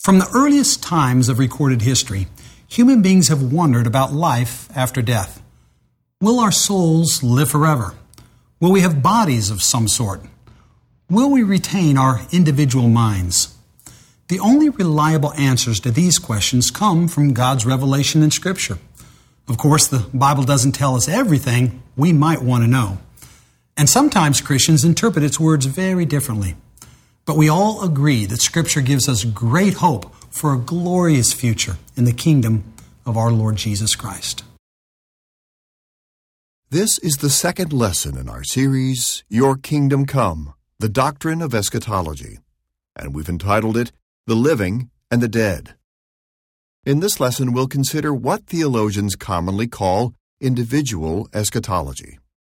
From the earliest times of recorded history, human beings have wondered about life after death. Will our souls live forever? Will we have bodies of some sort? Will we retain our individual minds? The only reliable answers to these questions come from God's revelation in Scripture. Of course, the Bible doesn't tell us everything we might want to know. And sometimes Christians interpret its words very differently. But we all agree that Scripture gives us great hope for a glorious future in the kingdom of our Lord Jesus Christ. This is the second lesson in our series, Your Kingdom Come, the Doctrine of Eschatology, and we've entitled it, The Living and the Dead. In this lesson, we'll consider what theologians commonly call individual eschatology.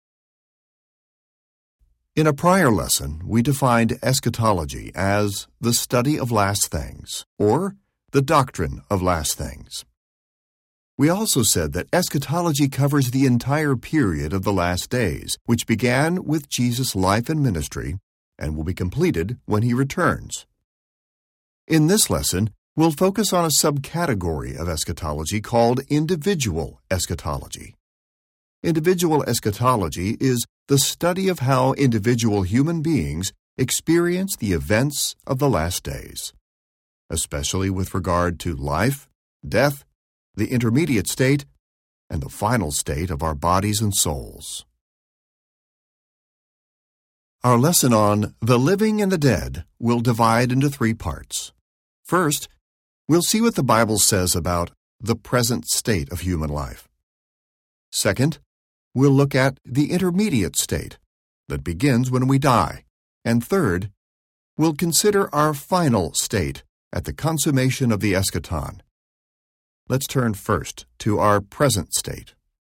In a prior lesson, we defined eschatology as the study of last things, or the doctrine of last things. We also said that eschatology covers the entire period of the last days, which began with Jesus' life and ministry and will be completed when he returns. In this lesson, we'll focus on a subcategory of eschatology called individual eschatology. Individual eschatology is the study of how individual human beings experience the events of the last days, especially with regard to life, death, the intermediate state, and the final state of our bodies and souls. Our lesson on the living and the dead will divide into 3 parts. First, we'll see what the Bible says about the present state of human life. Second, we'll look at the intermediate state that begins when we die. And third, we'll consider our final state at the consummation of the eschaton. Let's turn first to our present state.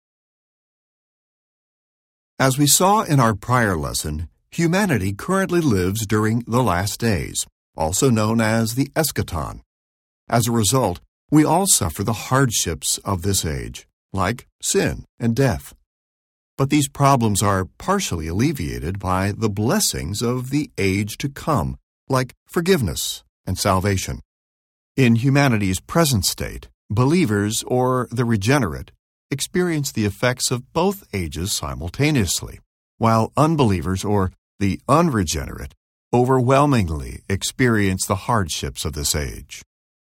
As we saw in our prior lesson, humanity currently lives during the last days, also known as the eschaton. As a result, we all suffer the hardships of this age, like sin and death. But these problems are partially alleviated by the blessings of the age to come, like forgiveness and salvation. In humanity's present state, believers, or the regenerate, experience the effects of both ages simultaneously, while unbelievers, or the unregenerate, overwhelmingly experience the hardships of this age.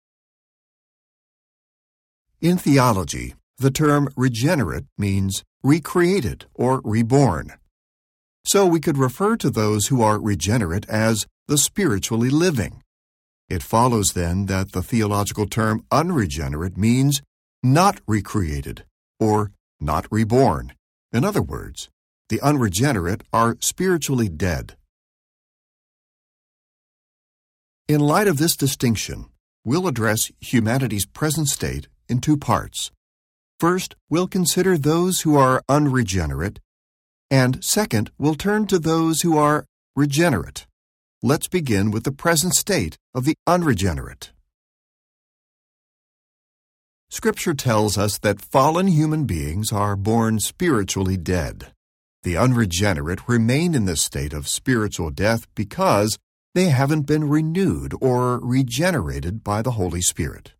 In theology, the term regenerate means recreated or reborn. So we could refer to those who are regenerate as the spiritually living. It follows then that the theological term unregenerate means not recreated or not reborn. In other words, the unregenerate are spiritually dead. In light of this distinction, we'll address humanity's present state in 2 parts. First, we'll consider those who are unregenerate, and second, we'll turn to those who are regenerate. Let's begin with the present state of the unregenerate. Scripture tells us that fallen human beings are born spiritually dead. The unregenerate remain in this state of spiritual death because they haven't been renewed or regenerated by the Holy Spirit.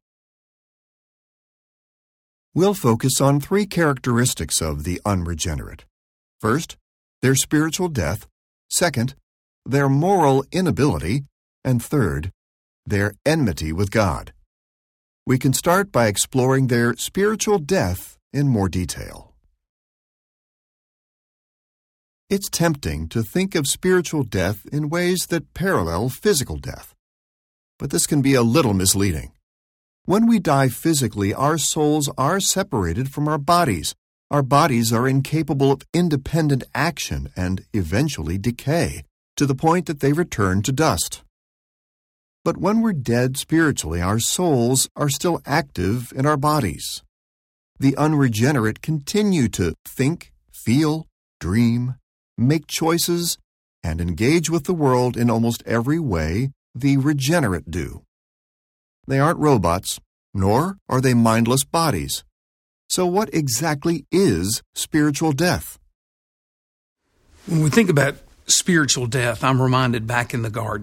We'll focus on 3 characteristics of the unregenerate. First, their spiritual death. Second, their moral inability. And third, their enmity with God. We can start by exploring their spiritual death in more detail. It's tempting to think of spiritual death in ways that parallel physical death, but this can be a little misleading. When we die physically, our souls are separated from our bodies. Our bodies are incapable of independent action and eventually decay, to the point that they return to dust. But when we're dead spiritually, our souls are still active in our bodies. The unregenerate continue to think, feel, dream, make choices, and engage with the world in almost every way the regenerate do. They aren't robots, nor are they mindless bodies. So what exactly is spiritual death? When we think about spiritual death, I'm reminded back in the garden.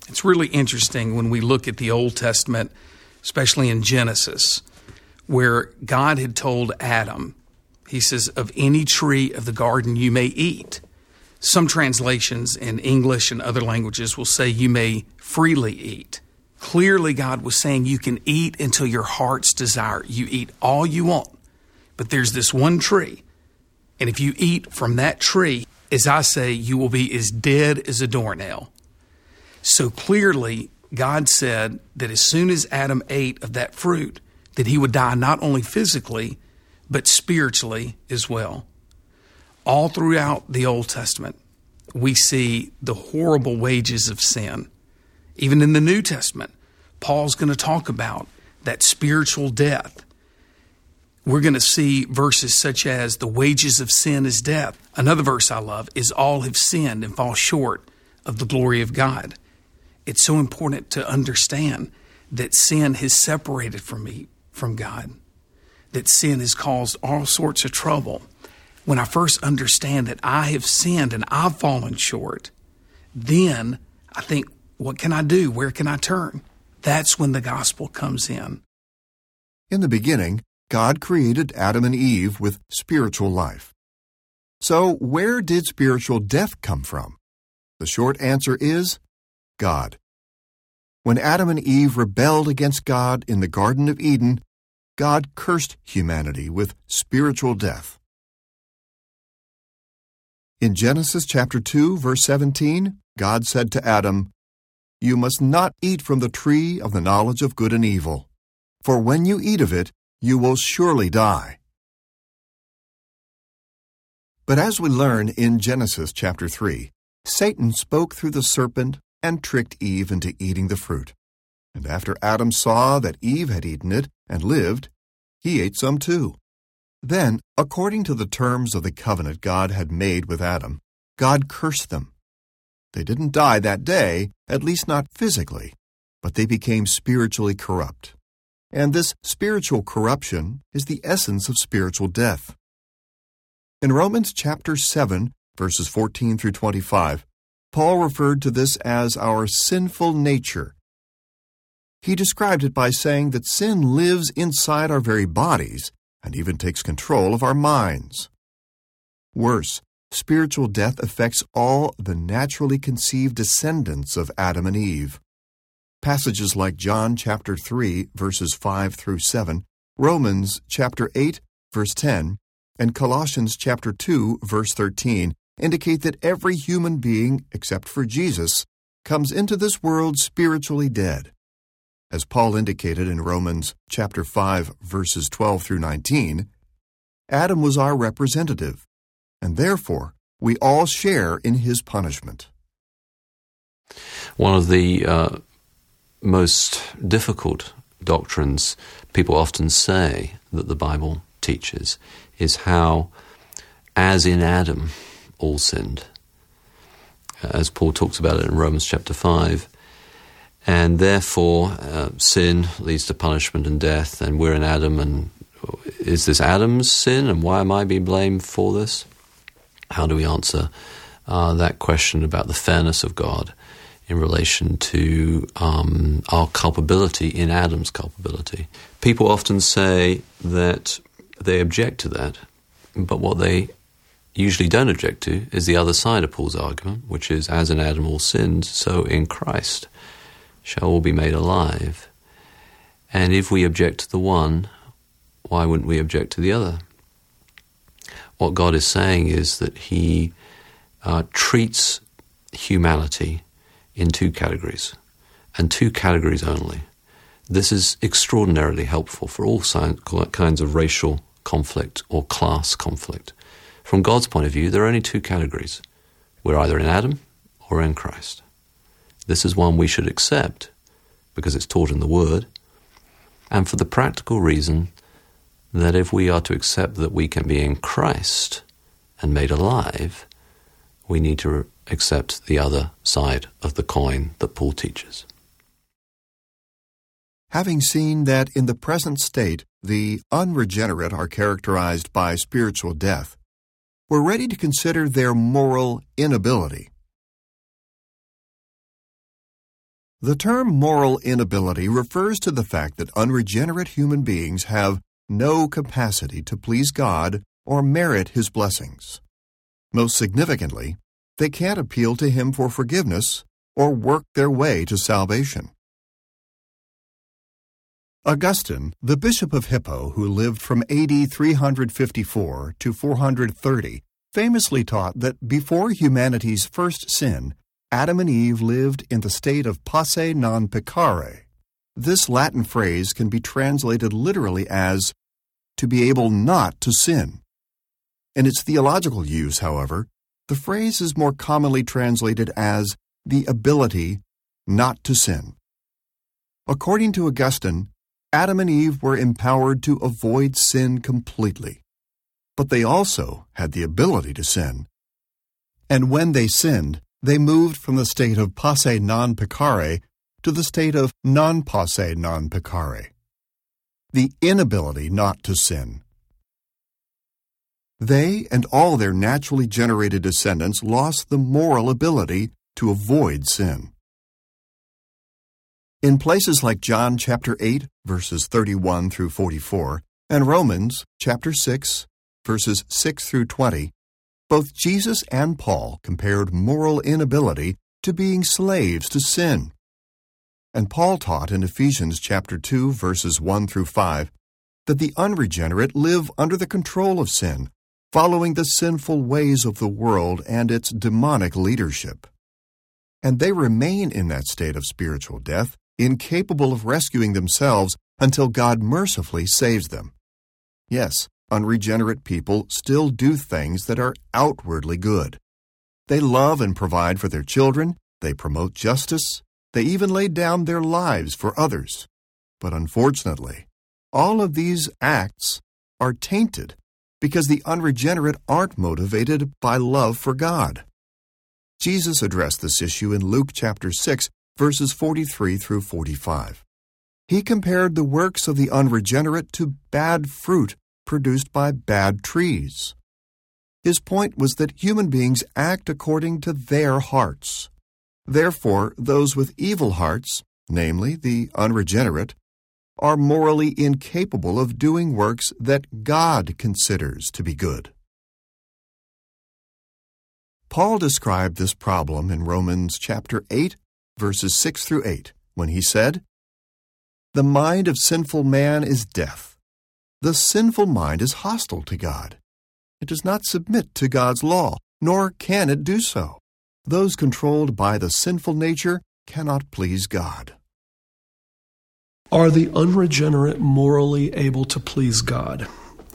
It's really interesting when we look at the Old Testament, especially in Genesis, where God had told Adam, he says, of any tree of the garden you may eat. Some translations in English and other languages will say you may freely eat. Clearly, God was saying you can eat until your heart's desire. You eat all you want. But there's this one tree. And if you eat from that tree, as I say, you will be as dead as a doornail. So clearly, God said that as soon as Adam ate of that fruit, that he would die not only physically, but spiritually as well. All throughout the Old Testament, we see the horrible wages of sin. Even in the New Testament, Paul's going to talk about that spiritual death. We're going to see verses such as the wages of sin is death. Another verse I love is all have sinned and fall short of the glory of God. It's so important to understand that sin has separated from God, that sin has caused all sorts of trouble. When I first understand that I have sinned and I've fallen short, then I think, what can I do? Where can I turn? That's when the gospel comes in. In the beginning, God created Adam and Eve with spiritual life. So, where did spiritual death come from? The short answer is God. When Adam and Eve rebelled against God in the Garden of Eden, God cursed humanity with spiritual death. In Genesis chapter 2, verse 17, God said to Adam, "You must not eat from the tree of the knowledge of good and evil, for when you eat of it, you will surely die." But as we learn in Genesis chapter 3, Satan spoke through the serpent and tricked Eve into eating the fruit. And after Adam saw that Eve had eaten it and lived, he ate some too. Then, according to the terms of the covenant God had made with Adam, God cursed them. They didn't die that day, at least not physically, but they became spiritually corrupt. And this spiritual corruption is the essence of spiritual death. In Romans chapter 7, verses 14 through 25, Paul referred to this as our sinful nature. He described it by saying that sin lives inside our very bodies and even takes control of our minds. Worse, spiritual death affects all the naturally conceived descendants of Adam and Eve. Passages like John chapter 3, verses 5 through 7, Romans chapter 8, verse 10, and Colossians chapter 2, verse 13 indicate that every human being, except for Jesus, comes into this world spiritually dead. As Paul indicated in Romans chapter 5, verses 12 through 19, Adam was our representative, and therefore we all share in his punishment. One of the most difficult doctrines people often say that the Bible teaches is how, as in Adam, all sinned. As Paul talks about it in Romans chapter 5, and therefore sin leads to punishment and death, and we're in Adam, and is this Adam's sin, and why am I being blamed for this? How do we answer that question about the fairness of God in relation to our culpability in Adam's culpability? People often say that they object to that, but what they usually don't object to is the other side of Paul's argument, which is, as in Adam all sinned, so in Christ shall all be made alive. And if we object to the one, why wouldn't we object to the other? What God is saying is that he treats humanity in two categories, and two categories only. This is extraordinarily helpful for all kinds of racial conflict or class conflict. From God's point of view, there are only two categories. We're either in Adam or in Christ. This is one we should accept because it's taught in the Word, and for the practical reason that if we are to accept that we can be in Christ and made alive, we need to accept the other side of the coin that Paul teaches. Having seen that in the present state the unregenerate are characterized by spiritual death, we're ready to consider their moral inability. The term moral inability refers to the fact that unregenerate human beings have no capacity to please God or merit His blessings. Most significantly, they can't appeal to Him for forgiveness or work their way to salvation. Augustine, the Bishop of Hippo, who lived from AD 354 to 430, famously taught that before humanity's first sin, Adam and Eve lived in the state of posse non peccare. This Latin phrase can be translated literally as to be able not to sin. In its theological use, however, the phrase is more commonly translated as the ability not to sin. According to Augustine, Adam and Eve were empowered to avoid sin completely, but they also had the ability to sin. And when they sinned, they moved from the state of posse non peccare to the state of non posse non peccare, the inability not to sin. They and all their naturally generated descendants lost the moral ability to avoid sin. In places like John chapter 8, verses 31 through 44, and Romans chapter 6, verses 6 through 20, both Jesus and Paul compared moral inability to being slaves to sin. And Paul taught in Ephesians chapter 2, verses 1 through 5, that the unregenerate live under the control of sin, following the sinful ways of the world and its demonic leadership. And they remain in that state of spiritual death, incapable of rescuing themselves until God mercifully saves them. Yes, unregenerate people still do things that are outwardly good. They love and provide for their children, they promote justice, they even lay down their lives for others. But unfortunately, all of these acts are tainted because the unregenerate aren't motivated by love for God. Jesus addressed this issue in Luke chapter 6, verses 43 through 45. He compared the works of the unregenerate to bad fruit produced by bad trees. His point was that human beings act according to their hearts. Therefore, those with evil hearts, namely the unregenerate, are morally incapable of doing works that God considers to be good. Paul described this problem in Romans chapter 8, verses 6 through 8, when he said, "The mind of sinful man is death. The sinful mind is hostile to God. It does not submit to God's law, nor can it do so. Those controlled by the sinful nature cannot please God." Are the unregenerate morally able to please God?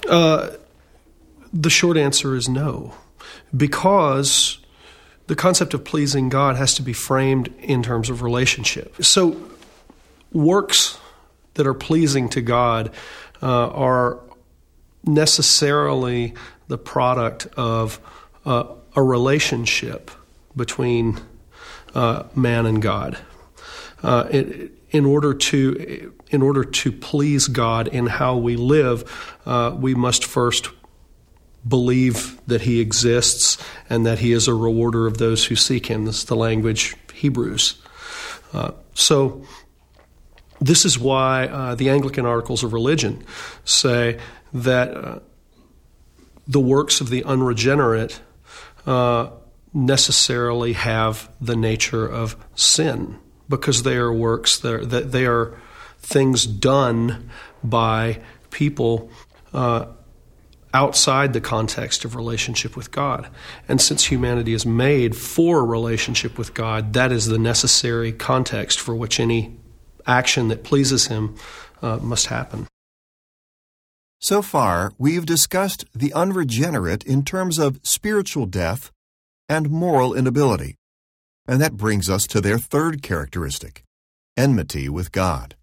The short answer is no, because the concept of pleasing God has to be framed in terms of relationship. So works that are pleasing to God are necessarily the product of a relationship between man and God. In order to please God in how we live, we must first believe that He exists and that He is a rewarder of those who seek Him. This is the language Hebrews. So this is why the Anglican Articles of Religion say that the works of the unregenerate necessarily have the nature of sin, because they are works that they are things done by people outside the context of relationship with God. And since humanity is made for a relationship with God, that is the necessary context for which any action that pleases Him must happen. So far, we've discussed the unregenerate in terms of spiritual death and moral inability. And that brings us to their third characteristic, enmity with God.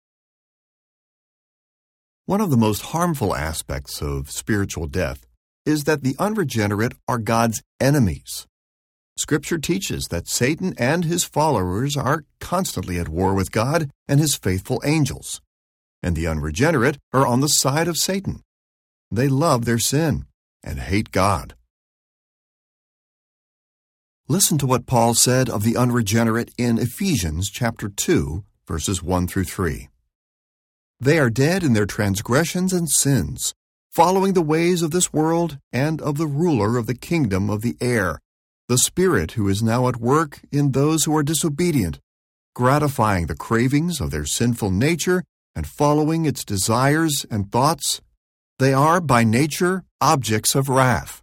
One of the most harmful aspects of spiritual death is that the unregenerate are God's enemies. Scripture teaches that Satan and his followers are constantly at war with God and His faithful angels, and the unregenerate are on the side of Satan. They love their sin and hate God. Listen to what Paul said of the unregenerate in Ephesians chapter 2, verses 1 through 3. They are dead in their transgressions and sins, following the ways of this world and of the ruler of the kingdom of the air, the Spirit who is now at work in those who are disobedient, gratifying the cravings of their sinful nature and following its desires and thoughts. They are, by nature, objects of wrath.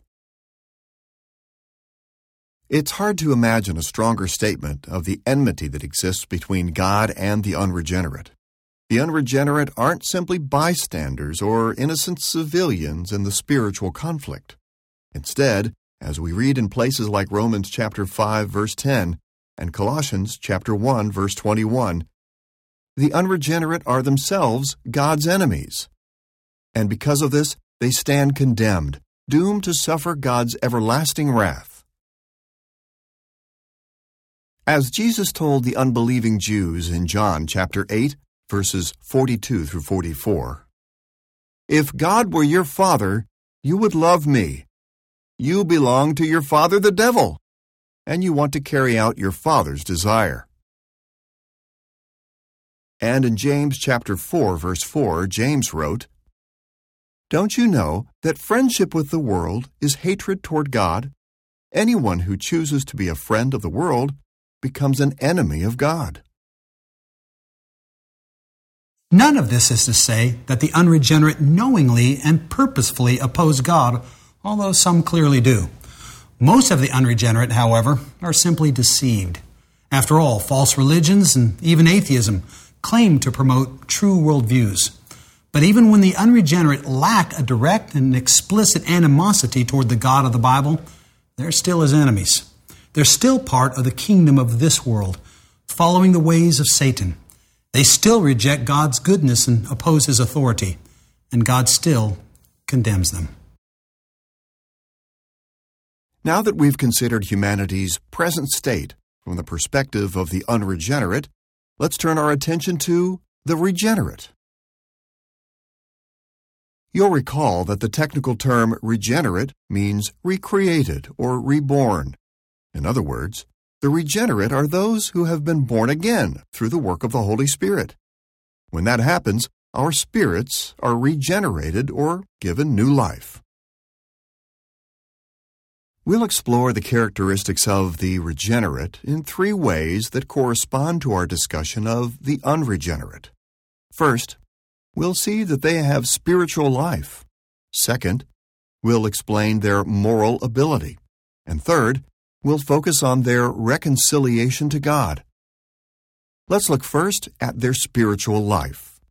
It's hard to imagine a stronger statement of the enmity that exists between God and the unregenerate. The unregenerate aren't simply bystanders or innocent civilians in the spiritual conflict. Instead, as we read in places like Romans chapter 5, verse 10, and Colossians chapter 1, verse 21, the unregenerate are themselves God's enemies. And because of this, they stand condemned, doomed to suffer God's everlasting wrath. As Jesus told the unbelieving Jews in John chapter 8, verses 42 through 44, "If God were your father, you would love me. You belong to your father the devil, and you want to carry out your father's desire." And in James chapter 4, verse 4, James wrote, "Don't you know that friendship with the world is hatred toward God? Anyone who chooses to be a friend of the world becomes an enemy of God." None of this is to say that the unregenerate knowingly and purposefully oppose God, although some clearly do. Most of the unregenerate, however, are simply deceived. After all, false religions and even atheism claim to promote true worldviews. But even when the unregenerate lack a direct and explicit animosity toward the God of the Bible, they're still his enemies. They're still part of the kingdom of this world, following the ways of Satan. They still reject God's goodness and oppose his authority, and God still condemns them. Now that we've considered humanity's present state from the perspective of the unregenerate, let's turn our attention to the regenerate. You'll recall that the technical term regenerate means recreated or reborn. In other words, the regenerate are those who have been born again through the work of the Holy Spirit. When that happens, our spirits are regenerated or given new life. We'll explore the characteristics of the regenerate in three ways that correspond to our discussion of the unregenerate. First, we'll see that they have spiritual life. Second, we'll explain their moral ability. And third, we'll focus on their reconciliation to God. Let's look first at their spiritual life.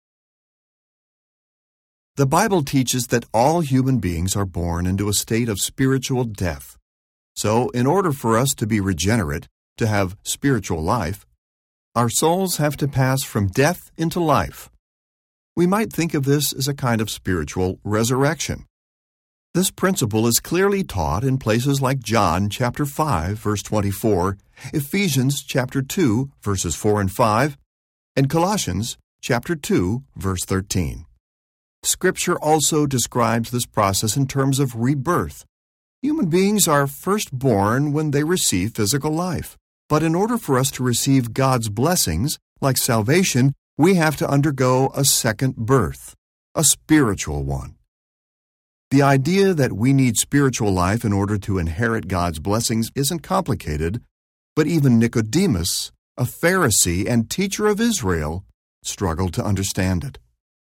The Bible teaches that all human beings are born into a state of spiritual death. So, in order for us to be regenerate, to have spiritual life, our souls have to pass from death into life. We might think of this as a kind of spiritual resurrection. This principle is clearly taught in places like John chapter 5, verse 24, Ephesians chapter 2, verses 4 and 5, and Colossians chapter 2, verse 13. Scripture also describes this process in terms of rebirth. Human beings are first born when they receive physical life. But in order for us to receive God's blessings, like salvation, we have to undergo a second birth, a spiritual one. The idea that we need spiritual life in order to inherit God's blessings isn't complicated, but even Nicodemus, a Pharisee and teacher of Israel, struggled to understand it.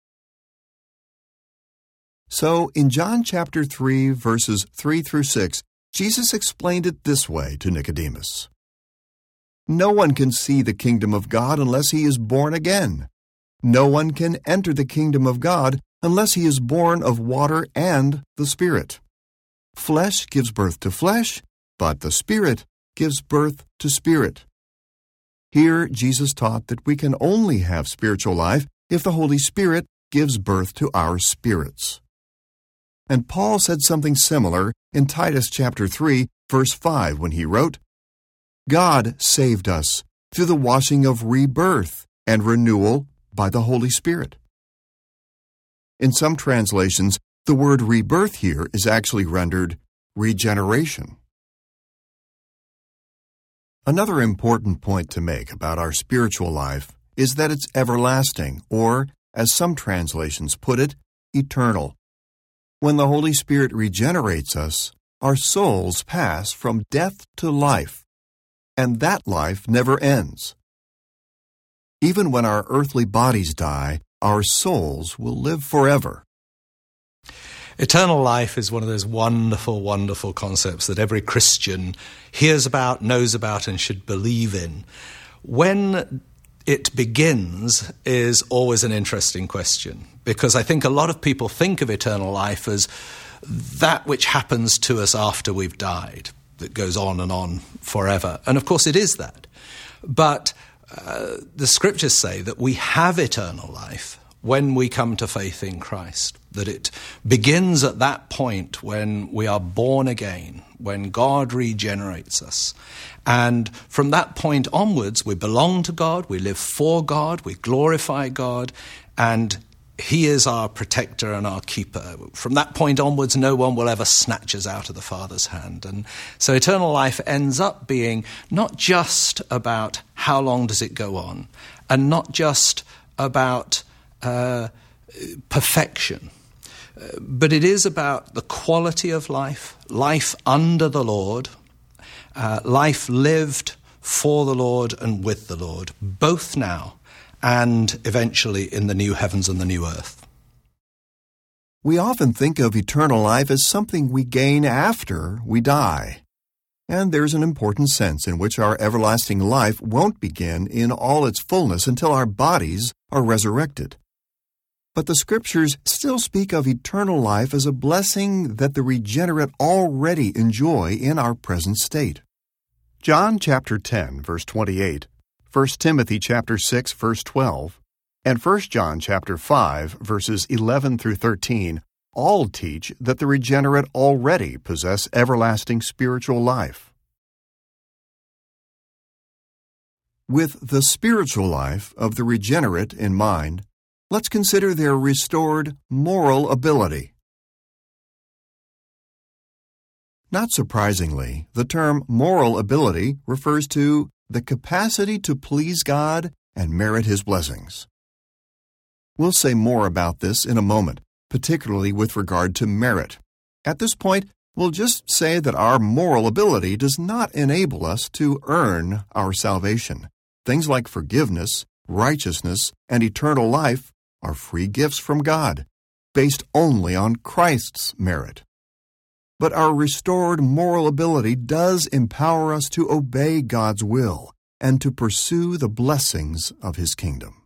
So, in John chapter 3, verses 3 through 6, Jesus explained it this way to Nicodemus. "No one can see the kingdom of God unless he is born again. No one can enter the kingdom of God unless he is born of water and the Spirit. Flesh gives birth to flesh, but the Spirit gives birth to spirit." Here, Jesus taught that we can only have spiritual life if the Holy Spirit gives birth to our spirits. And Paul said something similar in Titus chapter 3, verse 5, when he wrote, "God saved us through the washing of rebirth and renewal by the Holy Spirit." In some translations, the word rebirth here is actually rendered regeneration. Another important point to make about our spiritual life is that it's everlasting, or, as some translations put it, eternal. When the Holy Spirit regenerates us, our souls pass from death to life, and that life never ends. Even when our earthly bodies die, our souls will live forever. Eternal life is one of those wonderful, wonderful concepts that every Christian hears about, knows about, and should believe in. When it begins is always an interesting question, because I think a lot of people think of eternal life as that which happens to us after we've died, that goes on and on forever. And of course it is that. But the scriptures say that we have eternal life when we come to faith in Christ, that it begins at that point when we are born again, when God regenerates us. And from that point onwards, we belong to God, we live for God, we glorify God, and He is our protector and our keeper. From that point onwards, no one will ever snatch us out of the Father's hand. And so eternal life ends up being not just about how long does it go on, and not just about perfection, but it is about the quality of life, life under the Lord, life lived for the Lord and with the Lord, both now and eventually in the new heavens and the new earth. We often think of eternal life as something we gain after we die. And there's an important sense in which our everlasting life won't begin in all its fullness until our bodies are resurrected. But the Scriptures still speak of eternal life as a blessing that the regenerate already enjoy in our present state. John chapter 10, verse 28, 1 Timothy chapter 6, verse 12, and 1 John chapter 5, verses 11 through 13 all teach that the regenerate already possess everlasting spiritual life. With the spiritual life of the regenerate in mind, let's consider their restored moral ability. Not surprisingly, the term moral ability refers to the capacity to please God and merit His blessings. We'll say more about this in a moment, particularly with regard to merit. At this point, we'll just say that our moral ability does not enable us to earn our salvation. Things like forgiveness, righteousness, and eternal life are free gifts from God, based only on Christ's merit. But our restored moral ability does empower us to obey God's will and to pursue the blessings of His kingdom.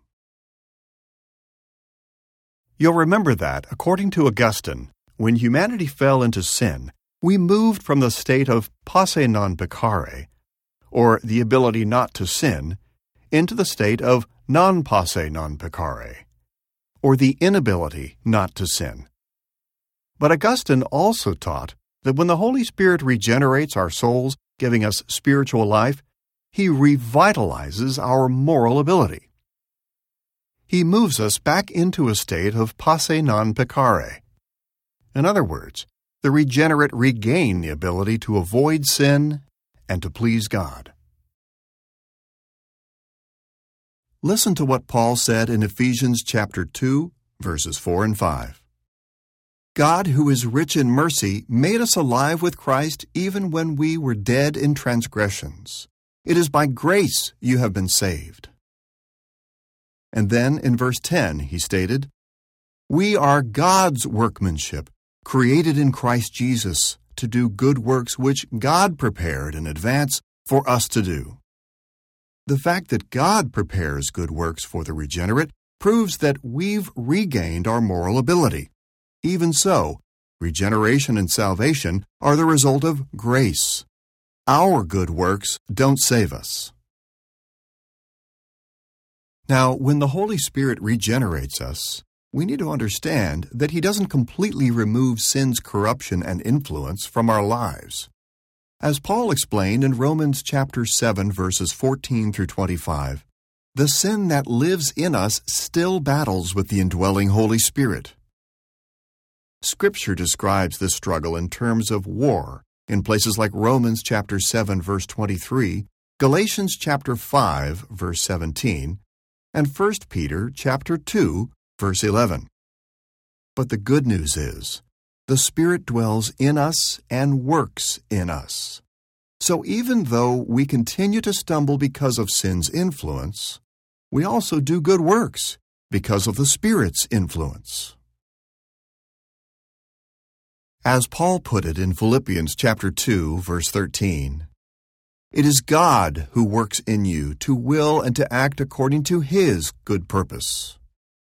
You'll remember that, according to Augustine, when humanity fell into sin, we moved from the state of posse non peccare, or the ability not to sin, into the state of non posse non peccare, or the inability not to sin. But Augustine also taught that when the Holy Spirit regenerates our souls, giving us spiritual life, He revitalizes our moral ability. He moves us back into a state of posse non peccare. In other words, the regenerate regain the ability to avoid sin and to please God. Listen to what Paul said in Ephesians chapter 2, verses 4 and 5. God, who is rich in mercy, made us alive with Christ even when we were dead in transgressions. It is by grace you have been saved. And then in verse 10 he stated, We are God's workmanship, created in Christ Jesus to do good works which God prepared in advance for us to do. The fact that God prepares good works for the regenerate proves that we've regained our moral ability. Even so, regeneration and salvation are the result of grace. Our good works don't save us. Now, when the Holy Spirit regenerates us, we need to understand that He doesn't completely remove sin's corruption and influence from our lives. As Paul explained in Romans chapter 7, verses 14 through 25, the sin that lives in us still battles with the indwelling Holy Spirit. Scripture describes this struggle in terms of war in places like Romans chapter 7, verse 23, Galatians chapter 5, verse 17, and 1 Peter chapter 2, verse 11. But the good news is, the Spirit dwells in us and works in us. So even though we continue to stumble because of sin's influence, we also do good works because of the Spirit's influence. As Paul put it in Philippians chapter 2, verse 13, it is God who works in you to will and to act according to His good purpose.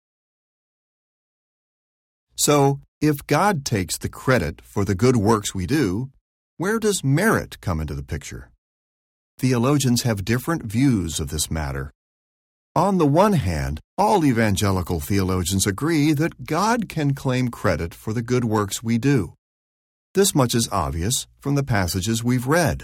So, if God takes the credit for the good works we do, where does merit come into the picture? Theologians have different views of this matter. On the one hand, all evangelical theologians agree that God can claim credit for the good works we do. This much is obvious from the passages we've read.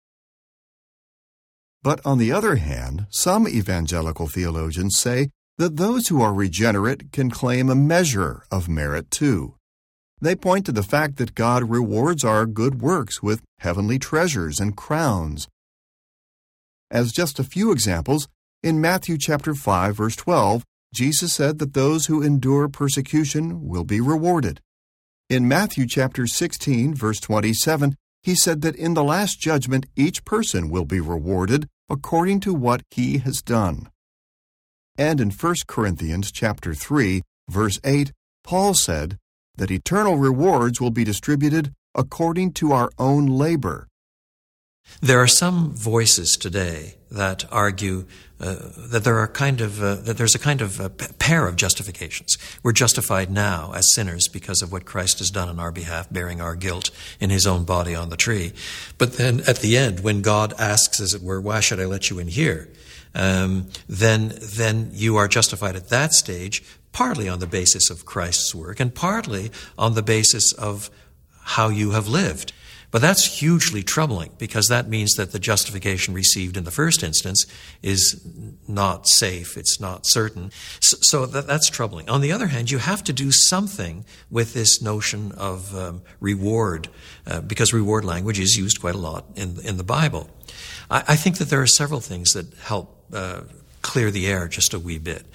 But on the other hand, some evangelical theologians say that those who are regenerate can claim a measure of merit too. They point to the fact that God rewards our good works with heavenly treasures and crowns. As just a few examples, in Matthew chapter 5, verse 12, Jesus said that those who endure persecution will be rewarded. In Matthew chapter 16, verse 27, He said that in the last judgment each person will be rewarded according to what he has done. And in 1 Corinthians chapter 3, verse 8, Paul said that eternal rewards will be distributed according to our own labor. There are some voices today that argue that there's a kind of pair of justifications. We're justified now as sinners because of what Christ has done on our behalf, bearing our guilt in His own body on the tree. But then at the end, when God asks, as it were, why should I let you in here? Then you are justified at that stage, partly on the basis of Christ's work and partly on the basis of how you have lived. But that's hugely troubling because that means that the justification received in the first instance is not safe, it's not certain. So that's troubling. On the other hand, you have to do something with this notion of reward, because reward language is used quite a lot in the Bible. I think that there are several things that help clear the air just a wee bit.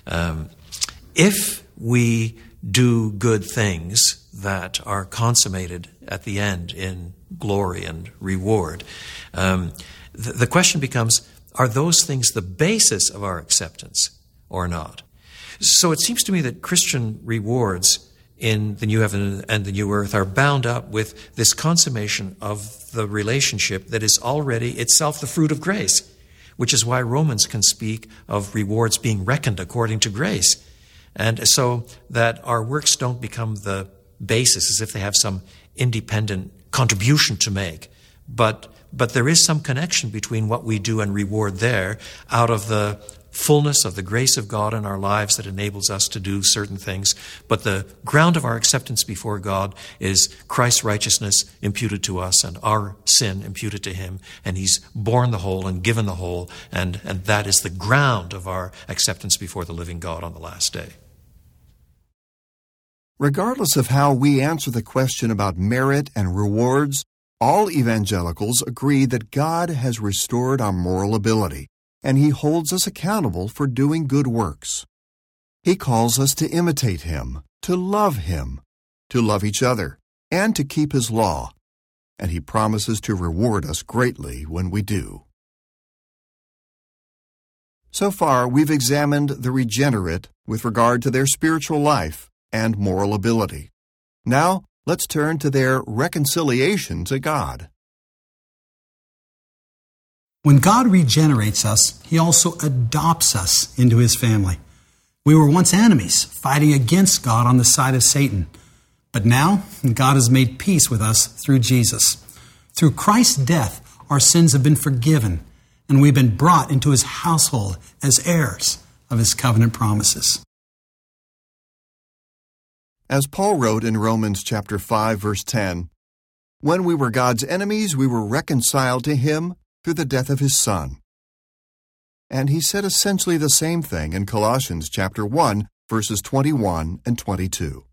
If we do good things that are consummated at the end in glory and reward, the question becomes, are those things the basis of our acceptance or not? So it seems to me that Christian rewards in the new heaven and the new earth are bound up with this consummation of the relationship that is already itself the fruit of grace, which is why Romans can speak of rewards being reckoned according to grace. And so that our works don't become the basis as if they have some independent contribution to make. But there is some connection between what we do and reward there out of the fullness of the grace of God in our lives that enables us to do certain things. But the ground of our acceptance before God is Christ's righteousness imputed to us and our sin imputed to Him. And He's borne the whole and given the whole. And that is the ground of our acceptance before the living God on the last day. Regardless of how we answer the question about merit and rewards, all evangelicals agree that God has restored our moral ability, and He holds us accountable for doing good works. He calls us to imitate Him, to love each other, and to keep His law, and He promises to reward us greatly when we do. So far, we've examined the regenerate with regard to their spiritual life and moral ability. Now, let's turn to their reconciliation to God. When God regenerates us, He also adopts us into His family. We were once enemies, fighting against God on the side of Satan. But now, God has made peace with us through Jesus. Through Christ's death, our sins have been forgiven, and we've been brought into His household as heirs of His covenant promises. As Paul wrote in Romans chapter 5, verse 10, "When we were God's enemies, we were reconciled to Him through the death of His Son." And he said essentially the same thing in Colossians chapter 1, verses 21 and 22.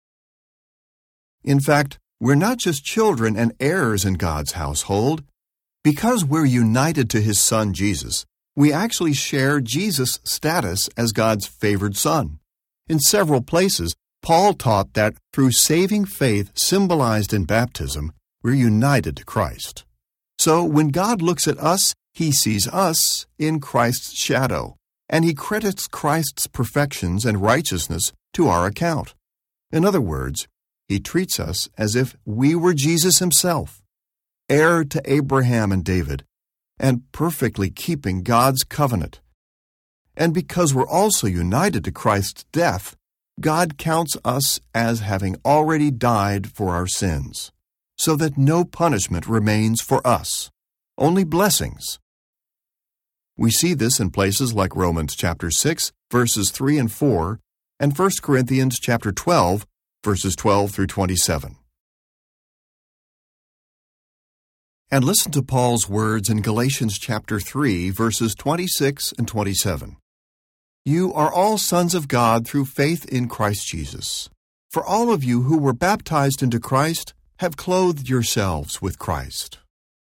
In fact, we're not just children and heirs in God's household. Because we're united to his Son Jesus, we actually share Jesus' status as God's favored son. In several places, Paul taught that through saving faith symbolized in baptism, we're united to Christ. So when God looks at us, he sees us in Christ's shadow, and he credits Christ's perfections and righteousness to our account. In other words, he treats us as if we were Jesus himself, heir to Abraham and David, and perfectly keeping God's covenant. And because we're also united to Christ's death, God counts us as having already died for our sins, so that no punishment remains for us, only blessings. We see this in places like Romans chapter 6, verses 3 and 4, and 1 Corinthians chapter 12, verses 12 through 27. And listen to Paul's words in Galatians chapter 3, verses 26 and 27. You are all sons of God through faith in Christ Jesus. For all of you who were baptized into Christ have clothed yourselves with Christ.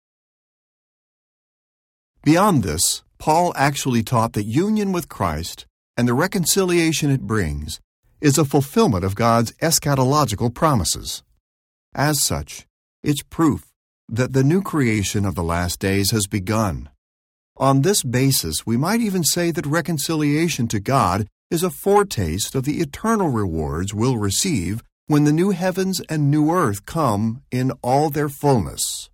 Beyond this, Paul actually taught that union with Christ and the reconciliation it brings is a fulfillment of God's eschatological promises. As such, it's proof that the new creation of the last days has begun. On this basis, we might even say that reconciliation to God is a foretaste of the eternal rewards we'll receive when the new heavens and new earth come in all their fullness.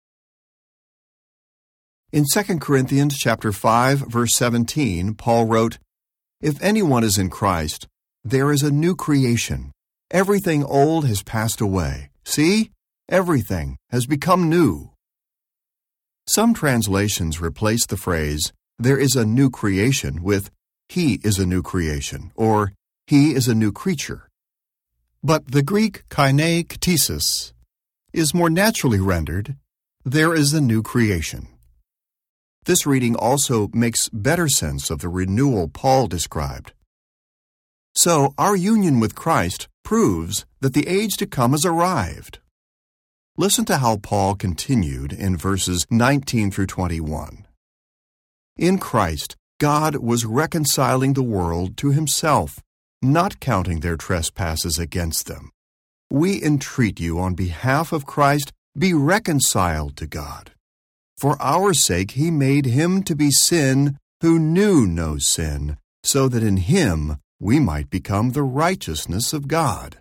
In 2 Corinthians chapter 5, verse 17, Paul wrote, If anyone is in Christ, there is a new creation. Everything old has passed away. See, everything has become new. Some translations replace the phrase, there is a new creation, with, he is a new creation, or he is a new creature. But the Greek kaine ktesis is more naturally rendered, there is a new creation. This reading also makes better sense of the renewal Paul described. So, our union with Christ proves that the age to come has arrived. Listen to how Paul continued in verses 19 through 21. In Christ, God was reconciling the world to himself, not counting their trespasses against them. We entreat you on behalf of Christ, be reconciled to God. For our sake he made him to be sin who knew no sin, so that in him we might become the righteousness of God.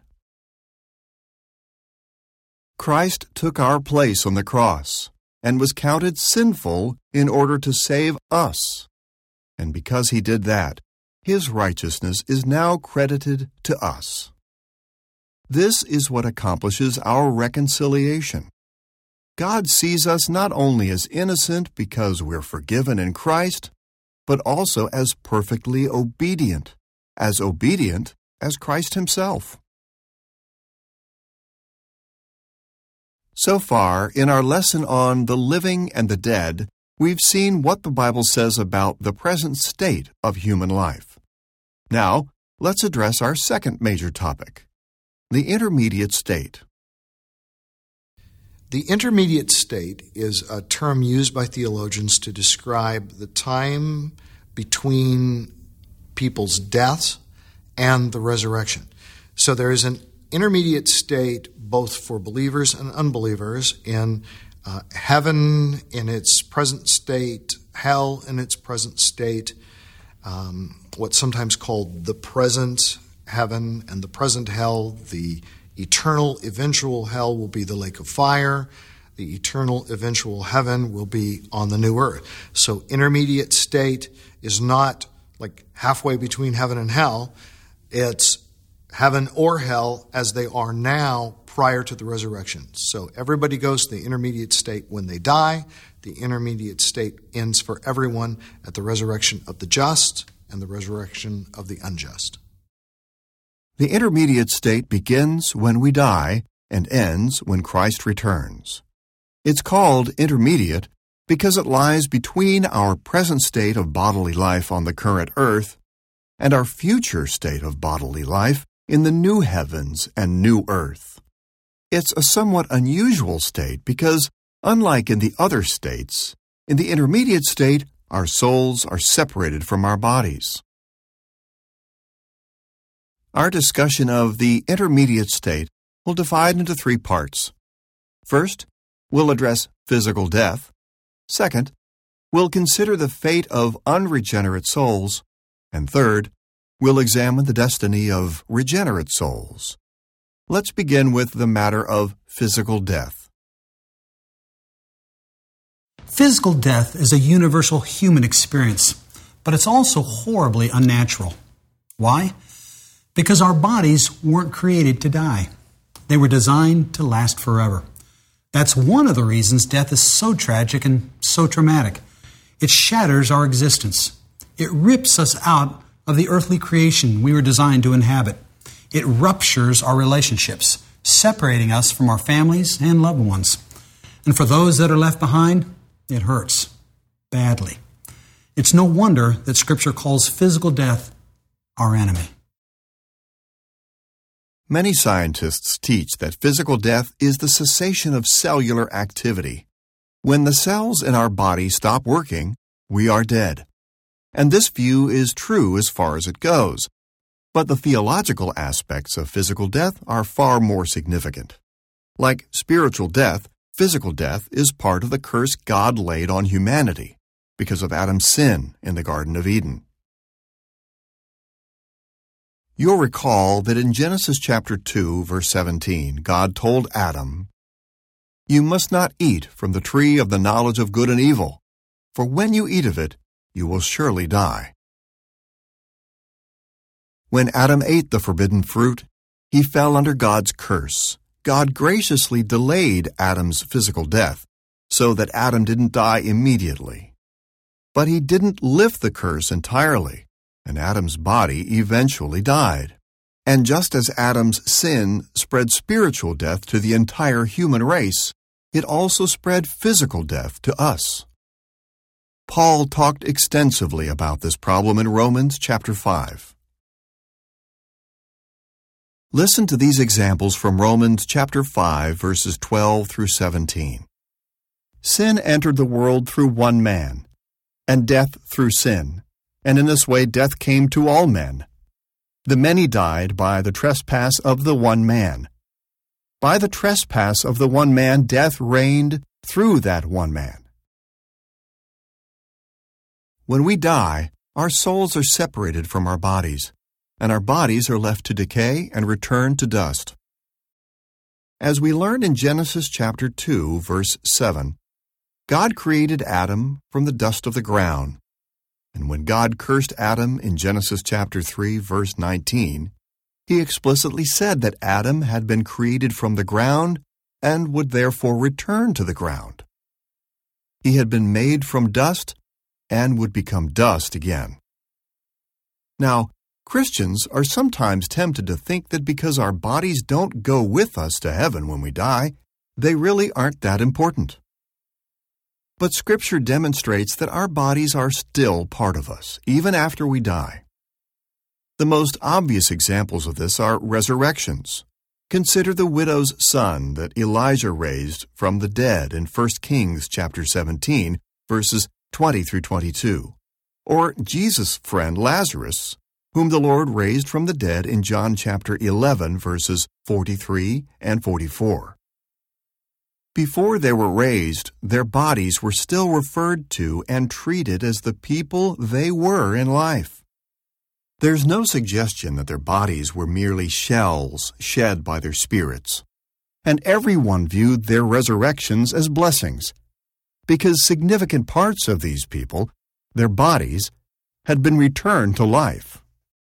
Christ took our place on the cross and was counted sinful in order to save us. And because he did that, his righteousness is now credited to us. This is what accomplishes our reconciliation. God sees us not only as innocent because we're forgiven in Christ, but also as perfectly obedient as Christ himself. So far, in our lesson on the living and the dead, we've seen what the Bible says about the present state of human life. Now, let's address our second major topic, the intermediate state. The intermediate state is a term used by theologians to describe the time between people's deaths and the resurrection. So there is an intermediate state both for believers and unbelievers in heaven in its present state, hell in its present state, what's sometimes called the present heaven and the present hell. The eternal eventual hell will be the lake of fire. The eternal eventual heaven will be on the new earth. So intermediate state is not like halfway between heaven and hell. It's heaven or hell as they are now prior to the resurrection. So everybody goes to the intermediate state when they die. The intermediate state ends for everyone at the resurrection of the just and the resurrection of the unjust. The intermediate state begins when we die and ends when Christ returns. It's called intermediate because it lies between our present state of bodily life on the current earth and our future state of bodily life in the new heavens and new earth. It's a somewhat unusual state because Unlike in the other states, in the intermediate state, our souls are separated from our bodies. Our discussion of the intermediate state will divide into 3 parts. First, we'll address physical death. Second, we'll consider the fate of unregenerate souls. And third, we'll examine the destiny of regenerate souls. Let's begin with the matter of physical death. Physical death is a universal human experience, but it's also horribly unnatural. Why? Because our bodies weren't created to die. They were designed to last forever. That's one of the reasons death is so tragic and so traumatic. It shatters our existence. It rips us out of the earthly creation we were designed to inhabit. It ruptures our relationships, separating us from our families and loved ones. And for those that are left behind, it hurts badly. It's no wonder that Scripture calls physical death our enemy. Many scientists teach that physical death is the cessation of cellular activity. When the cells in our body stop working, we are dead. And this view is true as far as it goes. But the theological aspects of physical death are far more significant. Like spiritual death, physical death is part of the curse God laid on humanity because of Adam's sin in the Garden of Eden. You'll recall that in Genesis chapter 2, verse 17, God told Adam, "You must not eat from the tree of the knowledge of good and evil, for when you eat of it, you will surely die." When Adam ate the forbidden fruit, he fell under God's curse. God graciously delayed Adam's physical death so that Adam didn't die immediately. But he didn't lift the curse entirely, and Adam's body eventually died. And just as Adam's sin spread spiritual death to the entire human race, it also spread physical death to us. Paul talked extensively about this problem in Romans chapter 5. Listen to these examples from Romans chapter 5, verses 12 through 17. Sin entered the world through one man, and death through sin, and in this way death came to all men. The many died by the trespass of the one man. By the trespass of the one man, death reigned through that one man. When we die, our souls are separated from our bodies, and our bodies are left to decay and return to dust. As we learned in Genesis chapter 2, verse 7, God created Adam from the dust of the ground. And when God cursed Adam in Genesis chapter 3, verse 19, he explicitly said that Adam had been created from the ground and would therefore return to the ground. He had been made from dust and would become dust again. Now, Christians are sometimes tempted to think that because our bodies don't go with us to heaven when we die, they really aren't that important. But Scripture demonstrates that our bodies are still part of us, even after we die. The most obvious examples of this are resurrections. Consider the widow's son that Elijah raised from the dead in 1 Kings chapter 17, verses 20 through 22, or Jesus' friend Lazarus, whom the Lord raised from the dead in John chapter 11, verses 43 and 44. Before they were raised, their bodies were still referred to and treated as the people they were in life. There's no suggestion that their bodies were merely shells shed by their spirits, and everyone viewed their resurrections as blessings, because significant parts of these people, their bodies, had been returned to life.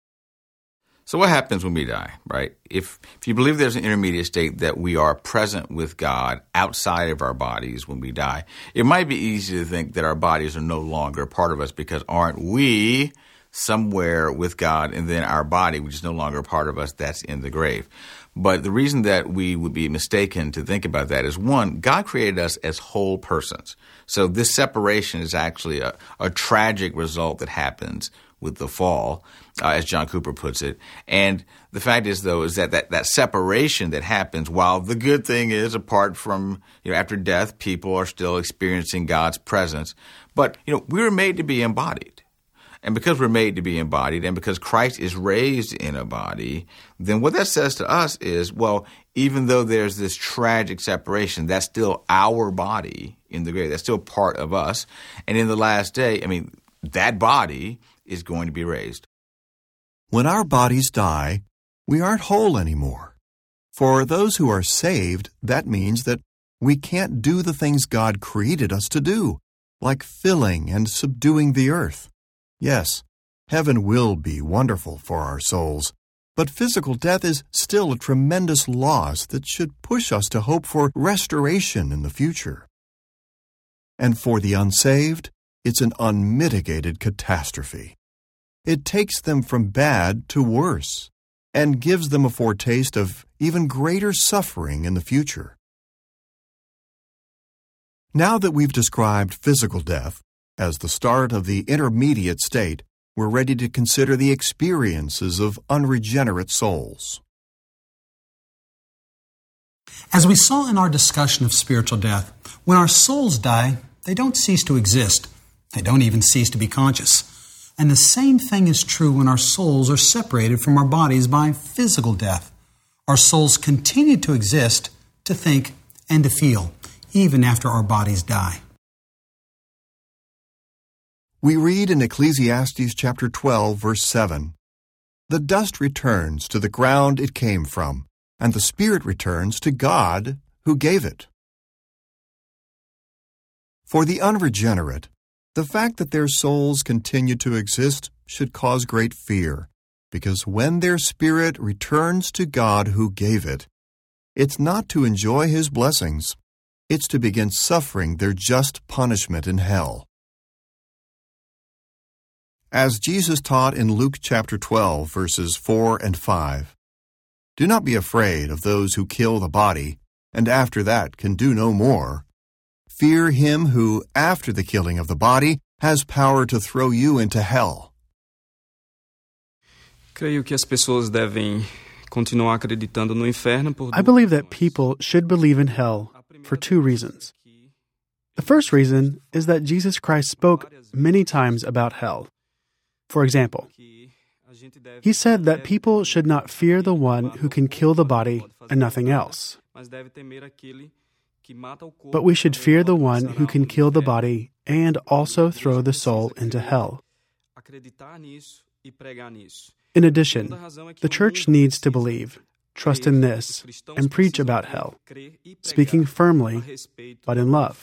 So what happens when we die, right? If you believe there's an intermediate state that we are present with God outside of our bodies when we die, it might be easy to think that our bodies are no longer part of us because aren't we somewhere with God and then our body, which is no longer a part of us, that's in the grave. But the reason that we would be mistaken to think about that is, one, God created us as whole persons. So this separation is actually a tragic result that happens with the fall, as John Cooper puts it. And the fact is, though, is that separation that happens, while the good thing is, apart from, after death, people are still experiencing God's presence. But, we were made to be embodied. And because we're made to be embodied, and because Christ is raised in a body, then what that says to us is, well, even though there's this tragic separation, that's still our body in the grave. That's still part of us. And in the last day, that body is going to be raised. When our bodies die, we aren't whole anymore. For those who are saved, that means that we can't do the things God created us to do, like filling and subduing the earth. Yes, heaven will be wonderful for our souls, but physical death is still a tremendous loss that should push us to hope for restoration in the future. And for the unsaved, it's an unmitigated catastrophe. It takes them from bad to worse and gives them a foretaste of even greater suffering in the future. Now that we've described physical death as the start of the intermediate state, we're ready to consider the experiences of unregenerate souls. As we saw in our discussion of spiritual death, when our souls die, they don't cease to exist. They don't even cease to be conscious. And the same thing is true when our souls are separated from our bodies by physical death. Our souls continue to exist, to think, and to feel, even after our bodies die. We read in Ecclesiastes chapter 12, verse 7, "The dust returns to the ground it came from, and the spirit returns to God who gave it." For the unregenerate, the fact that their souls continue to exist should cause great fear, because when their spirit returns to God who gave it, it's not to enjoy His blessings, it's to begin suffering their just punishment in hell. As Jesus taught in Luke chapter 12, verses 4 and 5, "Do not be afraid of those who kill the body, and after that can do no more. Fear him who, after the killing of the body, has power to throw you into hell." Creio que as pessoas devem continuar acreditando no inferno por I believe that people should believe in hell for two reasons. The first reason is that Jesus Christ spoke many times about hell. For example, He said that people should not fear the one who can kill the body and nothing else, but we should fear the one who can kill the body and also throw the soul into hell. In addition, the church needs to believe, trust in this, and preach about hell, speaking firmly, but in love,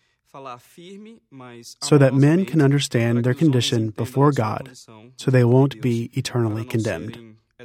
so that men can understand their condition before God, so they won't be eternally condemned.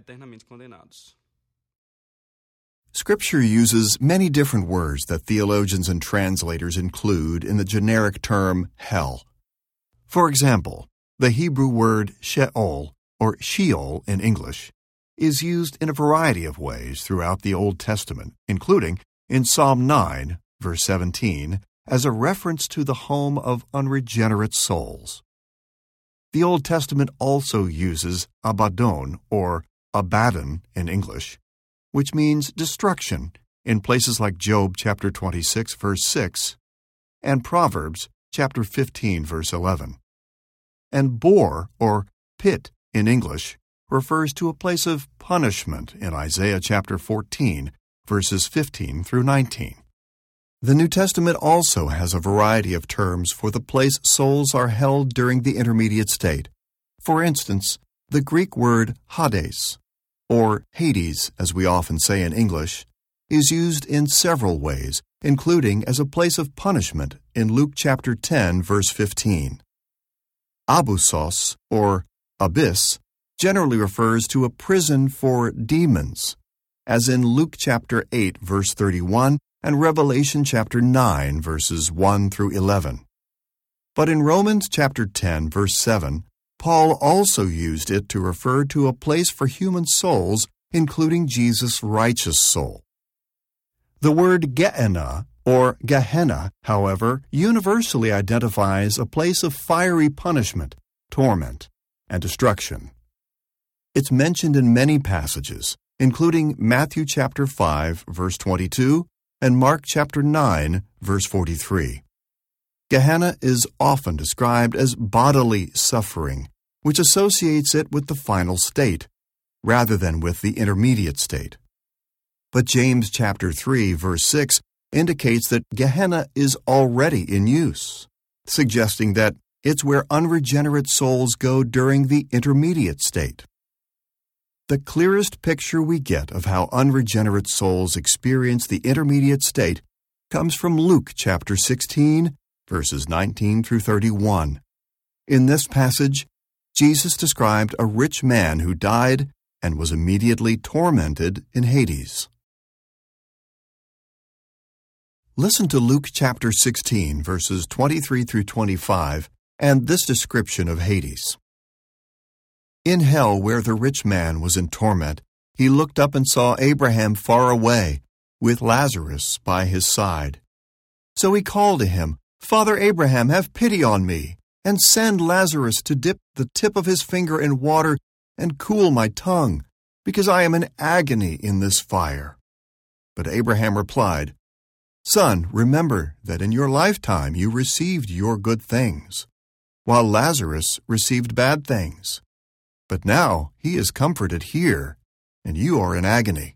Scripture uses many different words that theologians and translators include in the generic term hell. For example, the Hebrew word Sheol, or Sheol in English, is used in a variety of ways throughout the Old Testament, including in Psalm 9, verse 17, as a reference to the home of unregenerate souls. The Old Testament also uses Abaddon, or Abaddon in English, which means destruction, in places like Job chapter 26, verse 6, and Proverbs chapter 15, verse 11. And Bor, or pit in English, refers to a place of punishment in Isaiah chapter 14, verses 15 through 19. The New Testament also has a variety of terms for the place souls are held during the intermediate state. For instance, the Greek word Hades, or Hades as we often say in English, is used in several ways, including as a place of punishment in Luke chapter 10, verse 15. Abusos, or abyss, generally refers to a prison for demons, as in Luke chapter 8, verse 31, and Revelation chapter 9, verses 1 through 11. But in Romans chapter 10, verse 7, Paul also used it to refer to a place for human souls, including Jesus' righteous soul. The word Gehenna, or Gehenna, however, universally identifies a place of fiery punishment, torment, and destruction. It's mentioned in many passages, including Matthew chapter 5, verse 22, and Mark chapter 9, verse 43. Gehenna is often described as bodily suffering, which associates it with the final state, rather than with the intermediate state. But James chapter 3, verse 6 indicates that Gehenna is already in use, suggesting that it's where unregenerate souls go during the intermediate state. The clearest picture we get of how unregenerate souls experience the intermediate state comes from Luke chapter 16, verses 19 through 31. In this passage, Jesus described a rich man who died and was immediately tormented in Hades. Listen to Luke chapter 16, verses 23 through 25, and this description of Hades. In hell, where the rich man was in torment, he looked up and saw Abraham far away, with Lazarus by his side. So he called to him, "Father Abraham, have pity on me, and send Lazarus to dip the tip of his finger in water and cool my tongue, because I am in agony in this fire." But Abraham replied, "Son, remember that in your lifetime you received your good things, while Lazarus received bad things. But now he is comforted here, and you are in agony."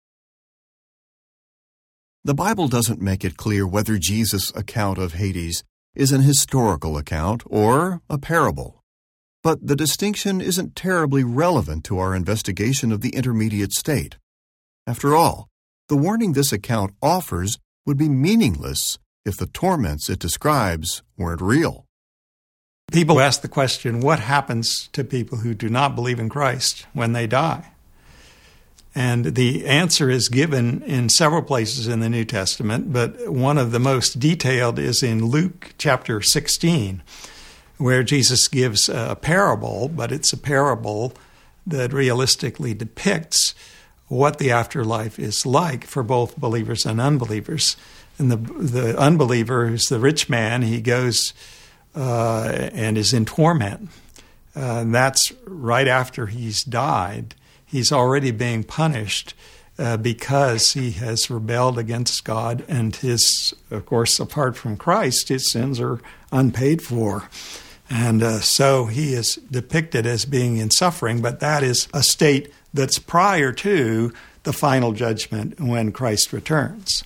The Bible doesn't make it clear whether Jesus' account of Hades is an historical account or a parable. But the distinction isn't terribly relevant to our investigation of the intermediate state. After all, the warning this account offers would be meaningless if the torments it describes weren't real. People ask the question, what happens to people who do not believe in Christ when they die? And the answer is given in several places in the New Testament, but one of the most detailed is in Luke chapter 16, where Jesus gives a parable, but it's a parable that realistically depicts what the afterlife is like for both believers and unbelievers. And the unbeliever, who's the rich man, he goes and is in torment. And that's right after he's died. He's already being punished because he has rebelled against God, and his, of course, apart from Christ, his sins are unpaid for. And so he is depicted as being in suffering, but that is a state that's prior to the final judgment when Christ returns.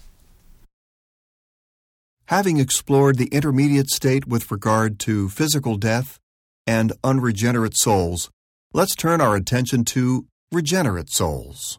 Having explored the intermediate state with regard to physical death and unregenerate souls, let's turn our attention to regenerate souls.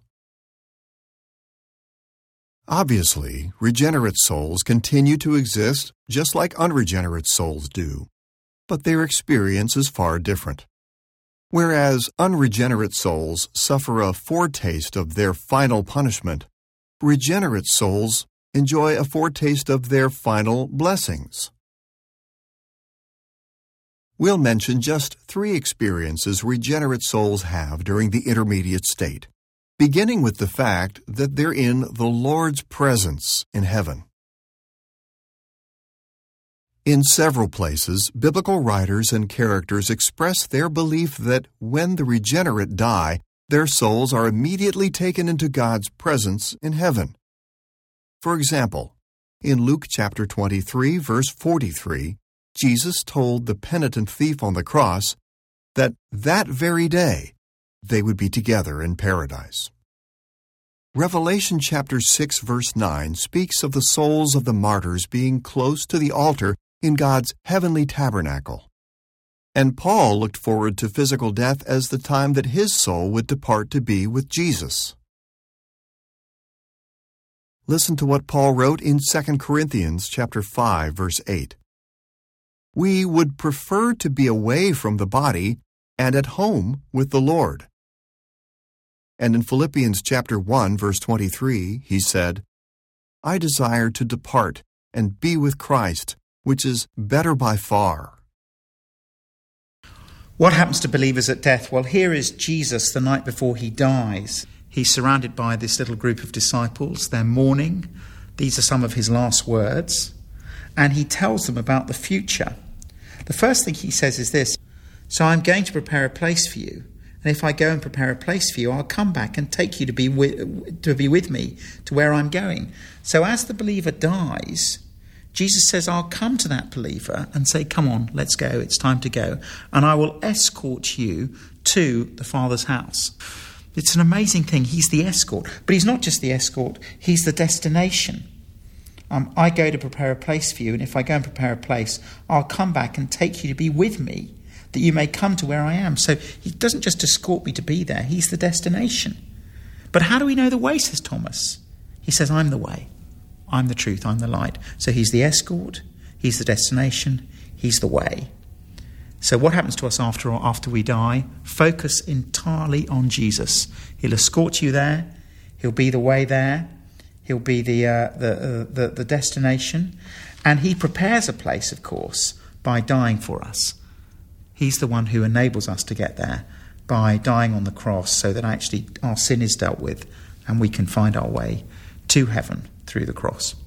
Obviously, regenerate souls continue to exist just like unregenerate souls do, but their experience is far different. Whereas unregenerate souls suffer a foretaste of their final punishment, regenerate souls enjoy a foretaste of their final blessings. We'll mention just 3 experiences regenerate souls have during the intermediate state, beginning with the fact that they're in the Lord's presence in heaven. In several places, biblical writers and characters express their belief that when the regenerate die, their souls are immediately taken into God's presence in heaven. For example, in Luke chapter 23, verse 43, Jesus told the penitent thief on the cross that very day they would be together in paradise. Revelation chapter 6, verse 9 speaks of the souls of the martyrs being close to the altar in God's heavenly tabernacle. And Paul looked forward to physical death as the time that his soul would depart to be with Jesus. Listen to what Paul wrote in 2 Corinthians chapter 5, verse 8. "We would prefer to be away from the body and at home with the Lord." And in Philippians chapter 1, verse 23, he said, "I desire to depart and be with Christ, which is better by far." What happens to believers at death? Well, here is Jesus the night before he dies. He's surrounded by this little group of disciples. They're mourning. These are some of his last words. And he tells them about the future. The first thing he says is this: So I'm going to prepare a place for you. And if I go and prepare a place for you, I'll come back and take you to be with me to where I'm going. So as the believer dies, Jesus says, I'll come to that believer and say, come on, let's go. It's time to go. And I will escort you to the Father's house. It's an amazing thing. He's the escort. But he's not just the escort. He's the destination. I go to prepare a place for you. And if I go and prepare a place, I'll come back and take you to be with me, that you may come to where I am. So he doesn't just escort me to be there. He's the destination. But how do we know the way, says Thomas? He says, I'm the way. I'm the truth. I'm the light. So he's the escort. He's the destination. He's the way. So what happens to us after we die? Focus entirely on Jesus. He'll escort you there. He'll be the way there. He'll be the destination. And he prepares a place, of course, by dying for us. He's the one who enables us to get there by dying on the cross so that actually our sin is dealt with and we can find our way to heaven through the cross.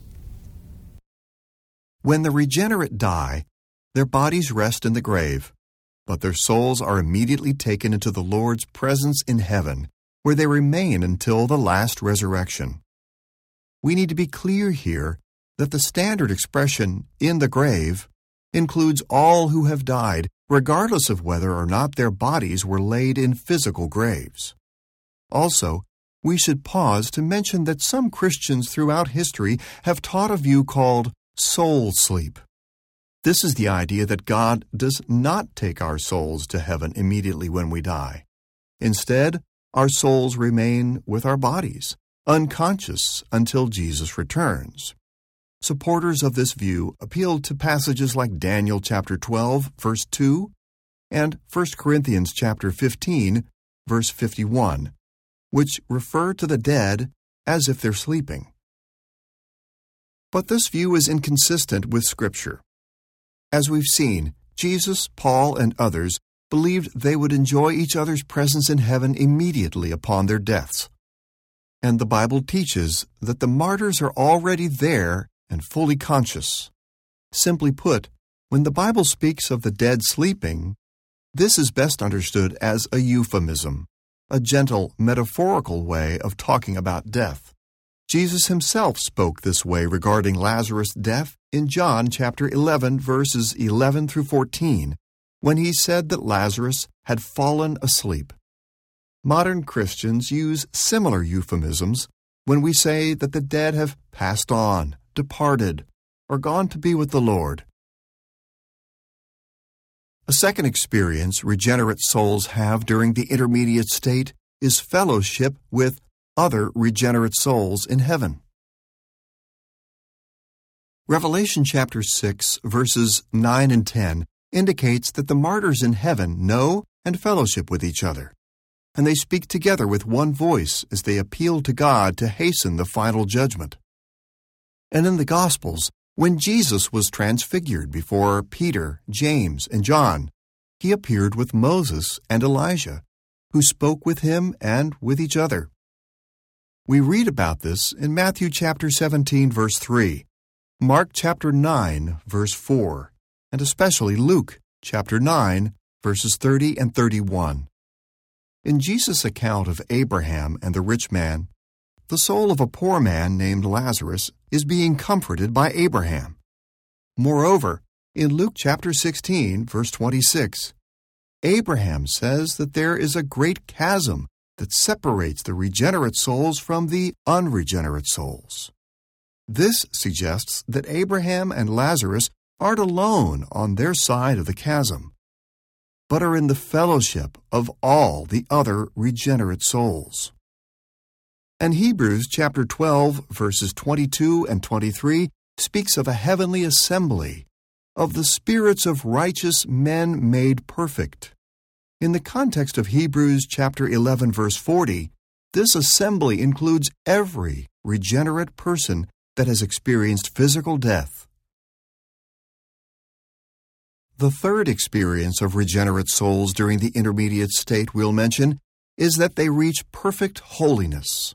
When the regenerate die, their bodies rest in the grave, but their souls are immediately taken into the Lord's presence in heaven, where they remain until the last resurrection. We need to be clear here that the standard expression, in the grave, includes all who have died, regardless of whether or not their bodies were laid in physical graves. Also, we should pause to mention that some Christians throughout history have taught a view called soul sleep. This is the idea that God does not take our souls to heaven immediately when we die. Instead, our souls remain with our bodies, unconscious until Jesus returns. Supporters of this view appeal to passages like Daniel chapter 12, verse 2, and 1 Corinthians chapter 15, verse 51, which refer to the dead as if they're sleeping. But this view is inconsistent with Scripture. As we've seen, Jesus, Paul, and others believed they would enjoy each other's presence in heaven immediately upon their deaths. And the Bible teaches that the martyrs are already there and fully conscious. Simply put, when the Bible speaks of the dead sleeping, this is best understood as a euphemism, a gentle, metaphorical way of talking about death. Jesus himself spoke this way regarding Lazarus' death in John chapter 11, verses 11 through 14, when he said that Lazarus had fallen asleep. Modern Christians use similar euphemisms when we say that the dead have passed on, departed, or gone to be with the Lord. A second experience regenerate souls have during the intermediate state is fellowship with other regenerate souls in heaven. Revelation chapter 6, verses 9 and 10 indicates that the martyrs in heaven know and fellowship with each other, and they speak together with one voice as they appeal to God to hasten the final judgment. And in the Gospels, when Jesus was transfigured before Peter, James, and John, he appeared with Moses and Elijah, who spoke with him and with each other. We read about this in Matthew chapter 17, verse 3, Mark chapter 9, verse 4, and especially Luke chapter 9, verses 30 and 31. In Jesus' account of Abraham and the rich man, the soul of a poor man named Lazarus is being comforted by Abraham. Moreover, in Luke chapter 16, verse 26, Abraham says that there is a great chasm that separates the regenerate souls from the unregenerate souls. This suggests that Abraham and Lazarus aren't alone on their side of the chasm, but are in the fellowship of all the other regenerate souls. And Hebrews chapter 12, verses 22 and 23 speaks of a heavenly assembly, of the spirits of righteous men made perfect. In the context of Hebrews chapter 11, verse 40, this assembly includes every regenerate person that has experienced physical death. The third experience of regenerate souls during the intermediate state we'll mention is that they reach perfect holiness.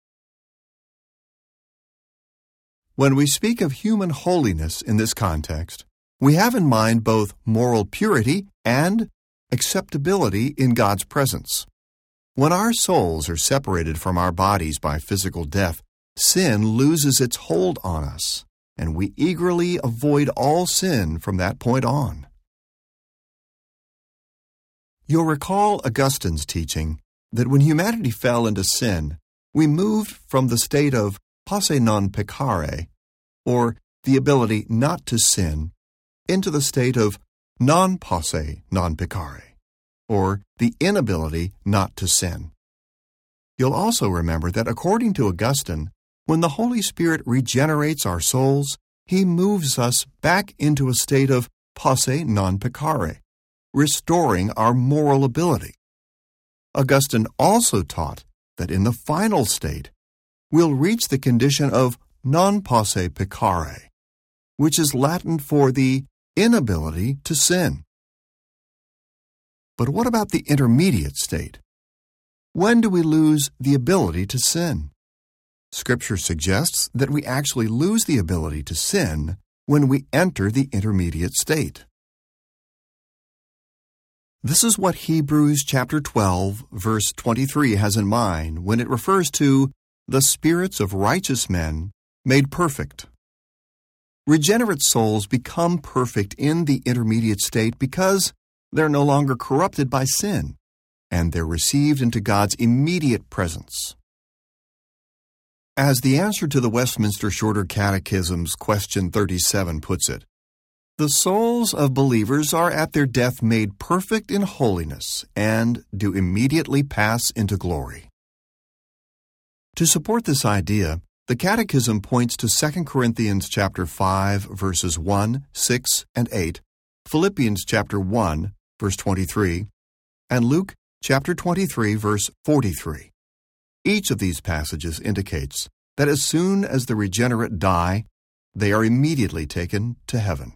When we speak of human holiness in this context, we have in mind both moral purity and acceptability in God's presence. When our souls are separated from our bodies by physical death, sin loses its hold on us, and we eagerly avoid all sin from that point on. You'll recall Augustine's teaching that when humanity fell into sin, we moved from the state of posse non peccare, or the ability not to sin, into the state of non posse non peccare, or the inability not to sin. You'll also remember that according to Augustine, when the Holy Spirit regenerates our souls, He moves us back into a state of posse non peccare, restoring our moral ability. Augustine also taught that in the final state, we'll reach the condition of non posse peccare, which is Latin for the inability to sin. But what about the intermediate state? When do we lose the ability to sin? Scripture suggests that we actually lose the ability to sin when we enter the intermediate state. This is what Hebrews chapter 12, verse 23 has in mind when it refers to the spirits of righteous men made perfect. Regenerate souls become perfect in the intermediate state because they're no longer corrupted by sin, and they're received into God's immediate presence. As the answer to the Westminster Shorter Catechism's question 37 puts it, the souls of believers are at their death made perfect in holiness and do immediately pass into glory. To support this idea, the Catechism points to 2 Corinthians chapter 5, verses 1, 6, and 8, Philippians chapter 1, verse 23, and Luke chapter 23, verse 43. Each of these passages indicates that as soon as the regenerate die, they are immediately taken to heaven.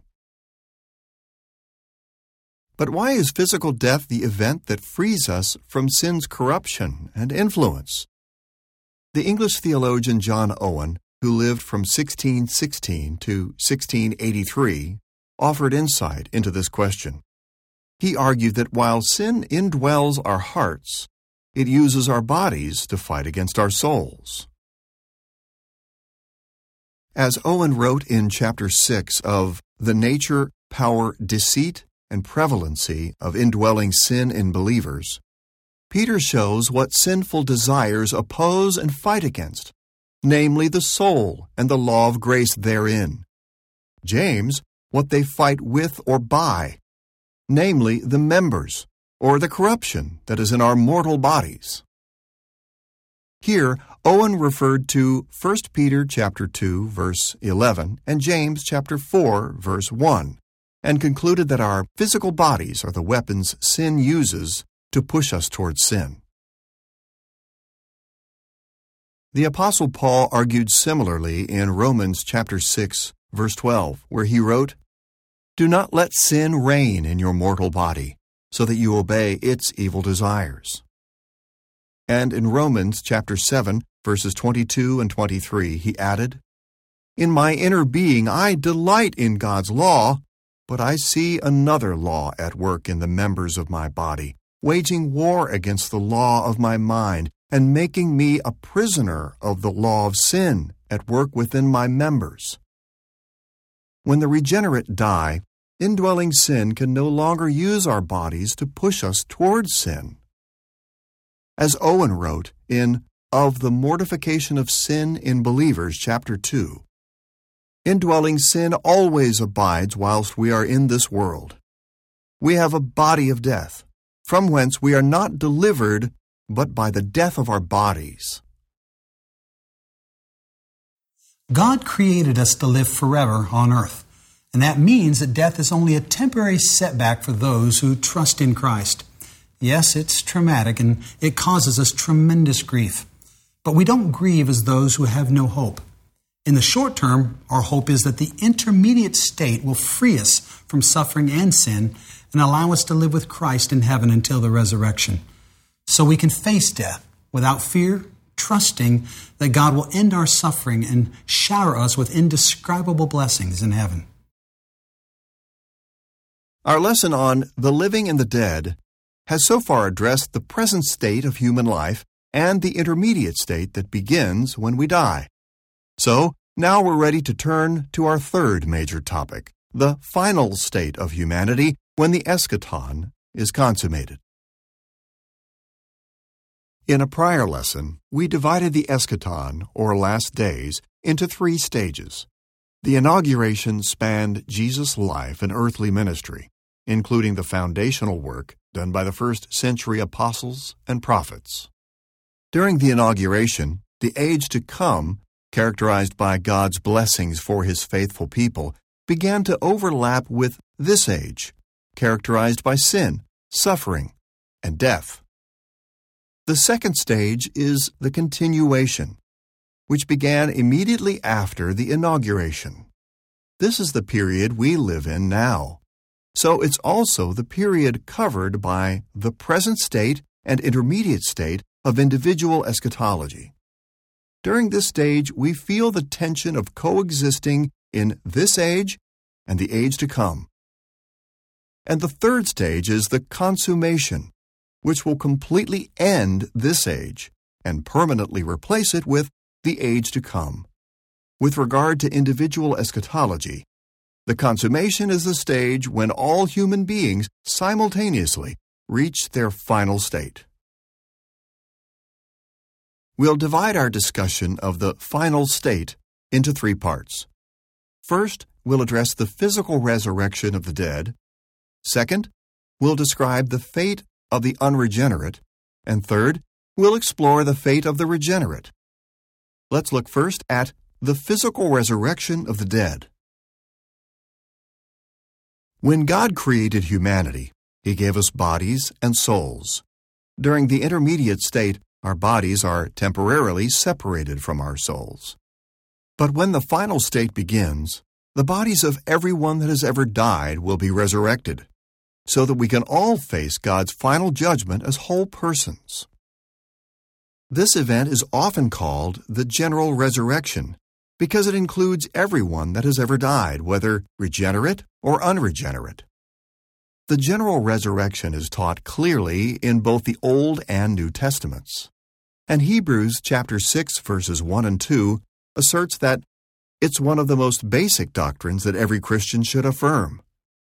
But why is physical death the event that frees us from sin's corruption and influence? The English theologian John Owen, who lived from 1616 to 1683, offered insight into this question. He argued that while sin indwells our hearts, it uses our bodies to fight against our souls. As Owen wrote in chapter 6 of The Nature, Power, Deceit, and Prevalency of Indwelling Sin in Believers, Peter shows what sinful desires oppose and fight against, namely the soul and the law of grace therein. James, what they fight with or by, namely the members, or the corruption that is in our mortal bodies. Here, Owen referred to 1 Peter chapter 2, verse 11, and James chapter 4, verse 1, and concluded that our physical bodies are the weapons sin uses to push us towards sin. The Apostle Paul argued similarly in Romans chapter 6, verse 12, where he wrote, "Do not let sin reign in your mortal body, so that you obey its evil desires." And in Romans chapter 7, verses 22 and 23, he added, "In my inner being I delight in God's law, but I see another law at work in the members of my body, waging war against the law of my mind, and making me a prisoner of the law of sin at work within my members." When the regenerate die, indwelling sin can no longer use our bodies to push us towards sin. As Owen wrote in Of the Mortification of Sin in Believers, chapter 2, indwelling sin always abides whilst we are in this world. We have a body of death, from whence we are not delivered but by the death of our bodies. God created us to live forever on earth, and that means that death is only a temporary setback for those who trust in Christ. Yes, it's traumatic and it causes us tremendous grief, but we don't grieve as those who have no hope. In the short term, our hope is that the intermediate state will free us from suffering and sin and allow us to live with Christ in heaven until the resurrection. So we can face death without fear, trusting that God will end our suffering and shower us with indescribable blessings in heaven. Our lesson on the living and the dead has so far addressed the present state of human life and the intermediate state that begins when we die. So, now we're ready to turn to our third major topic, the final state of humanity when the eschaton is consummated. In a prior lesson, we divided the eschaton, or last days, into 3 stages. The inauguration spanned Jesus' life and earthly ministry, including the foundational work done by the first-century apostles and prophets. During the inauguration, the age to come, characterized by God's blessings for His faithful people, began to overlap with this age, characterized by sin, suffering, and death. The second stage is the continuation, which began immediately after the inauguration. This is the period we live in now. So it's also the period covered by the present state and intermediate state of individual eschatology. During this stage, we feel the tension of coexisting in this age and the age to come. And the third stage is the consummation, which will completely end this age and permanently replace it with the age to come. With regard to individual eschatology, the consummation is the stage when all human beings simultaneously reach their final state. We'll divide our discussion of the final state into 3 parts. First, we'll address the physical resurrection of the dead. Second, we'll describe the fate of the unregenerate. And third, we'll explore the fate of the regenerate. Let's look first at the physical resurrection of the dead. When God created humanity, He gave us bodies and souls. During the intermediate state, our bodies are temporarily separated from our souls. But when the final state begins, the bodies of everyone that has ever died will be resurrected, so that we can all face God's final judgment as whole persons. This event is often called the general resurrection because it includes everyone that has ever died, whether regenerate or unregenerate. The general resurrection is taught clearly in both the Old and New Testaments. And Hebrews chapter 6 verses 1 and 2 asserts that it's one of the most basic doctrines that every Christian should affirm.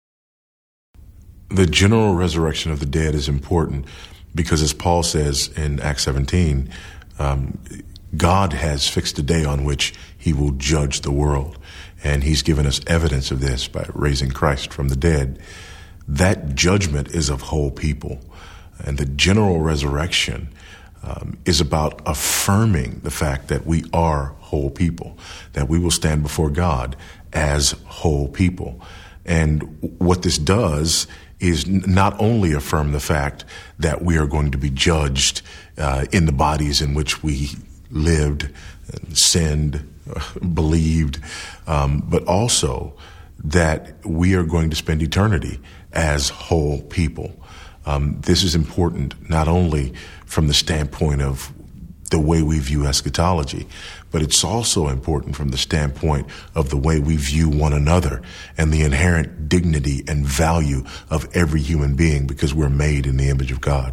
The general resurrection of the dead is important because, as Paul says in Acts 17, God has fixed a day on which He will judge the world. And He's given us evidence of this by raising Christ from the dead. That judgment is of whole people. And the general resurrection is about affirming the fact that we are whole people, that we will stand before God as whole people. And what this does is not only affirm the fact that we are going to be judged in the bodies in which we lived, sinned, believed, but also that we are going to spend eternity as whole people. This is important not only from the standpoint of the way we view eschatology, but it's also important from the standpoint of the way we view one another and the inherent dignity and value of every human being because we're made in the image of God.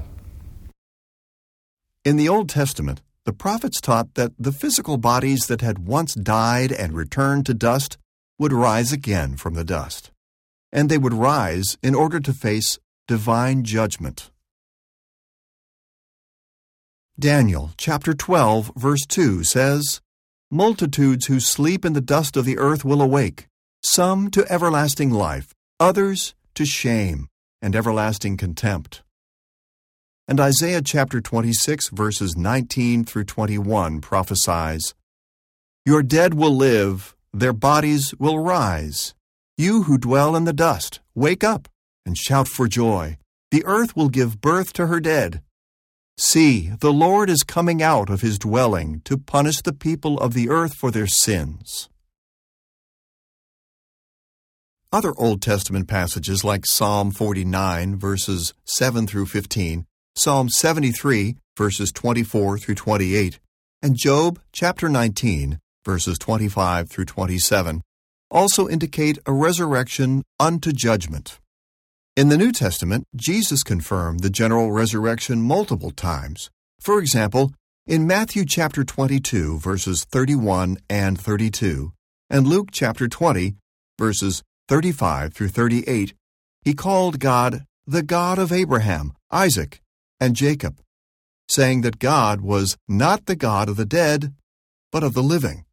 In the Old Testament, the prophets taught that the physical bodies that had once died and returned to dust would rise again from the dust, and they would rise in order to face divine judgment. Daniel chapter 12 verse 2 says, "Multitudes who sleep in the dust of the earth will awake, some to everlasting life, others to shame and everlasting contempt." And Isaiah chapter 26 verses 19 through 21 prophesies, "Your dead will live, their bodies will rise. You who dwell in the dust, wake up and shout for joy. The earth will give birth to her dead. See, the Lord is coming out of His dwelling to punish the people of the earth for their sins." Other Old Testament passages like Psalm 49 verses 7 through 15, Psalm 73 verses 24 through 28, and Job chapter 19 verses 25 through 27 also indicate a resurrection unto judgment. In the New Testament, Jesus confirmed the general resurrection multiple times. For example, in Matthew chapter 22, verses 31 and 32, and Luke chapter 20, verses 35 through 38, he called God the God of Abraham, Isaac, and Jacob, saying that God was not the God of the dead, but of the living.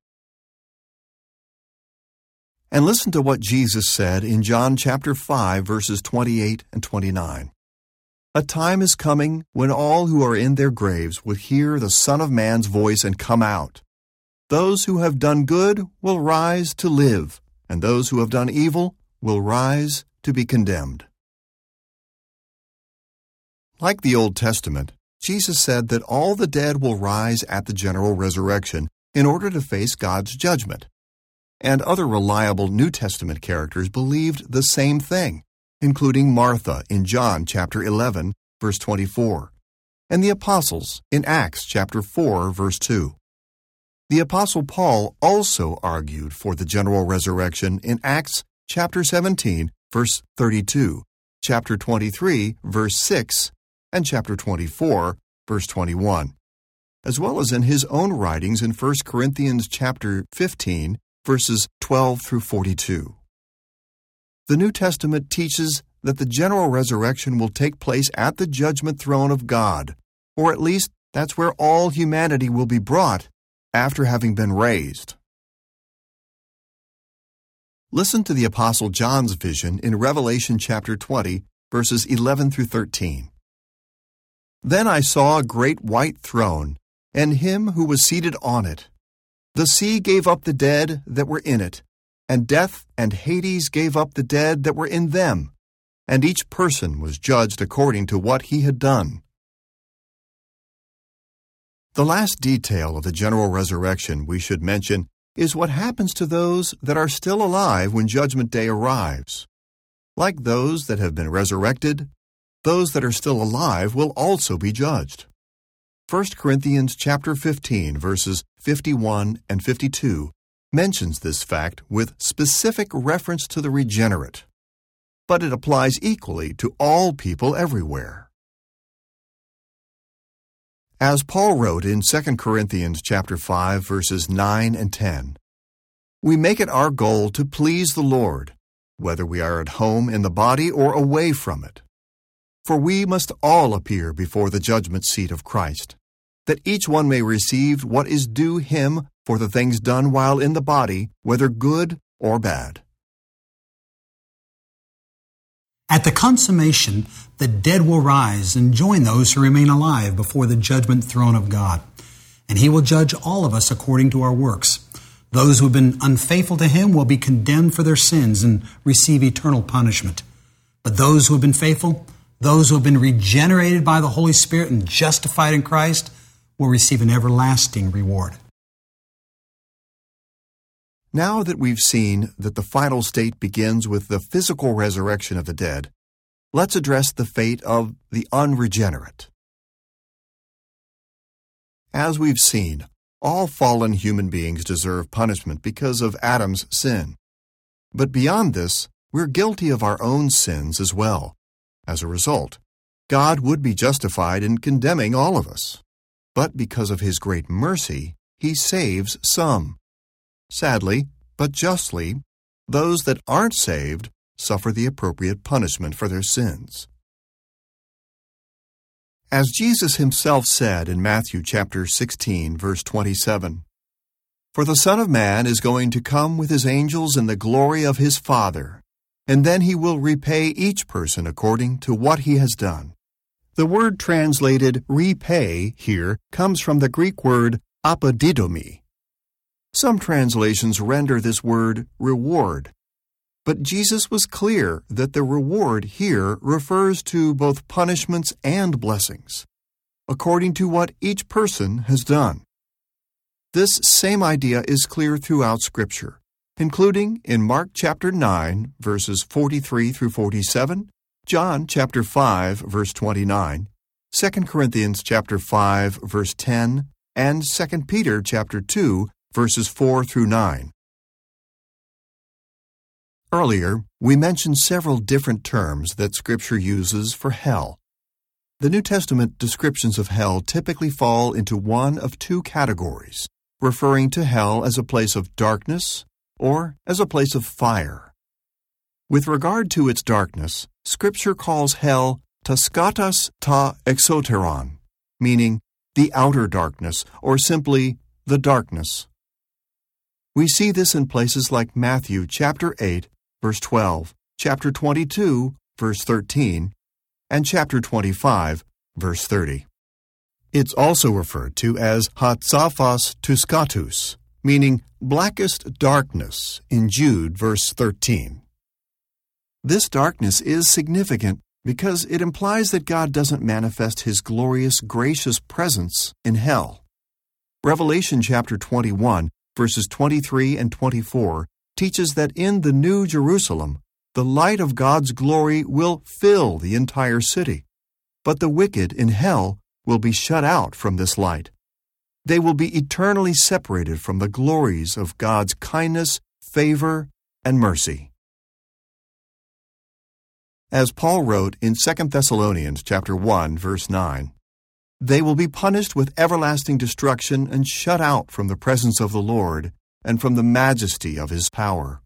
And listen to what Jesus said in John chapter 5, verses 28 and 29. A time is coming when all who are in their graves will hear the Son of Man's voice and come out. Those who have done good will rise to live, and those who have done evil will rise to be condemned. Like the Old Testament, Jesus said that all the dead will rise at the general resurrection in order to face God's judgment. And other reliable New Testament characters believed the same thing, including Martha in John chapter 11, verse 24, and the apostles in Acts chapter 4, verse 2. The apostle Paul also argued for the general resurrection in Acts chapter 17, verse 32, chapter 23, verse 6, and chapter 24, verse 21, as well as in his own writings in 1 Corinthians chapter 15, verses 12 through 42. The New Testament teaches that the general resurrection will take place at the judgment throne of God, or at least that's where all humanity will be brought after having been raised. Listen to the Apostle John's vision in Revelation chapter 20, verses 11 through 13. Then I saw a great white throne, and him who was seated on it. The sea gave up the dead that were in it, and death and Hades gave up the dead that were in them, and each person was judged according to what he had done. The last detail of the general resurrection we should mention is what happens to those that are still alive when Judgment Day arrives. Like those that have been resurrected, those that are still alive will also be judged. 1 Corinthians chapter 15, verses 51 and 52 mentions this fact with specific reference to the regenerate, but it applies equally to all people everywhere. As Paul wrote in 2 Corinthians chapter 5, verses 9 and 10, we make it our goal to please the Lord, whether we are at home in the body or away from it. For we must all appear before the judgment seat of Christ, that each one may receive what is due him for the things done while in the body, whether good or bad. At the consummation, the dead will rise and join those who remain alive before the judgment throne of God. And he will judge all of us according to our works. Those who have been unfaithful to him will be condemned for their sins and receive eternal punishment. But those who have been faithful, those who have been regenerated by the Holy Spirit and justified in Christ, will receive an everlasting reward. Now that we've seen that the final state begins with the physical resurrection of the dead, let's address the fate of the unregenerate. As we've seen, all fallen human beings deserve punishment because of Adam's sin. But beyond this, we're guilty of our own sins as well. As a result, God would be justified in condemning all of us. But because of his great mercy, he saves some. Sadly, but justly, those that aren't saved suffer the appropriate punishment for their sins. As Jesus himself said in Matthew chapter 16, verse 27, "For the Son of Man is going to come with his angels in the glory of his Father, and then he will repay each person according to what he has done." The word translated repay here comes from the Greek word apodidomi. Some translations render this word reward, but Jesus was clear that the reward here refers to both punishments and blessings, according to what each person has done. This same idea is clear throughout Scripture, including in Mark chapter 9, verses 43 through 47, John chapter 5, verse 29, 2 Corinthians chapter 5, verse 10, and 2 Peter chapter 2, verses 4 through 9. Earlier, we mentioned several different terms that Scripture uses for hell. The New Testament descriptions of hell typically fall into one of two categories, referring to hell as a place of darkness or as a place of fire. With regard to its darkness, Scripture calls hell taskatas ta exoteron, meaning the outer darkness, or simply the darkness. We see this in places like Matthew chapter 8, verse 12, chapter 22, verse 13, and chapter 25, verse 30. It's also referred to as hatzafas tuskatus, meaning blackest darkness in Jude, verse 13. This darkness is significant because it implies that God doesn't manifest His glorious, gracious presence in hell. Revelation chapter 21, verses 23 and 24, teaches that in the New Jerusalem, the light of God's glory will fill the entire city, but the wicked in hell will be shut out from this light. They will be eternally separated from the glories of God's kindness, favor, and mercy. As Paul wrote in 2 Thessalonians chapter 1, verse 9, "They will be punished with everlasting destruction and shut out from the presence of the Lord and from the majesty of His power."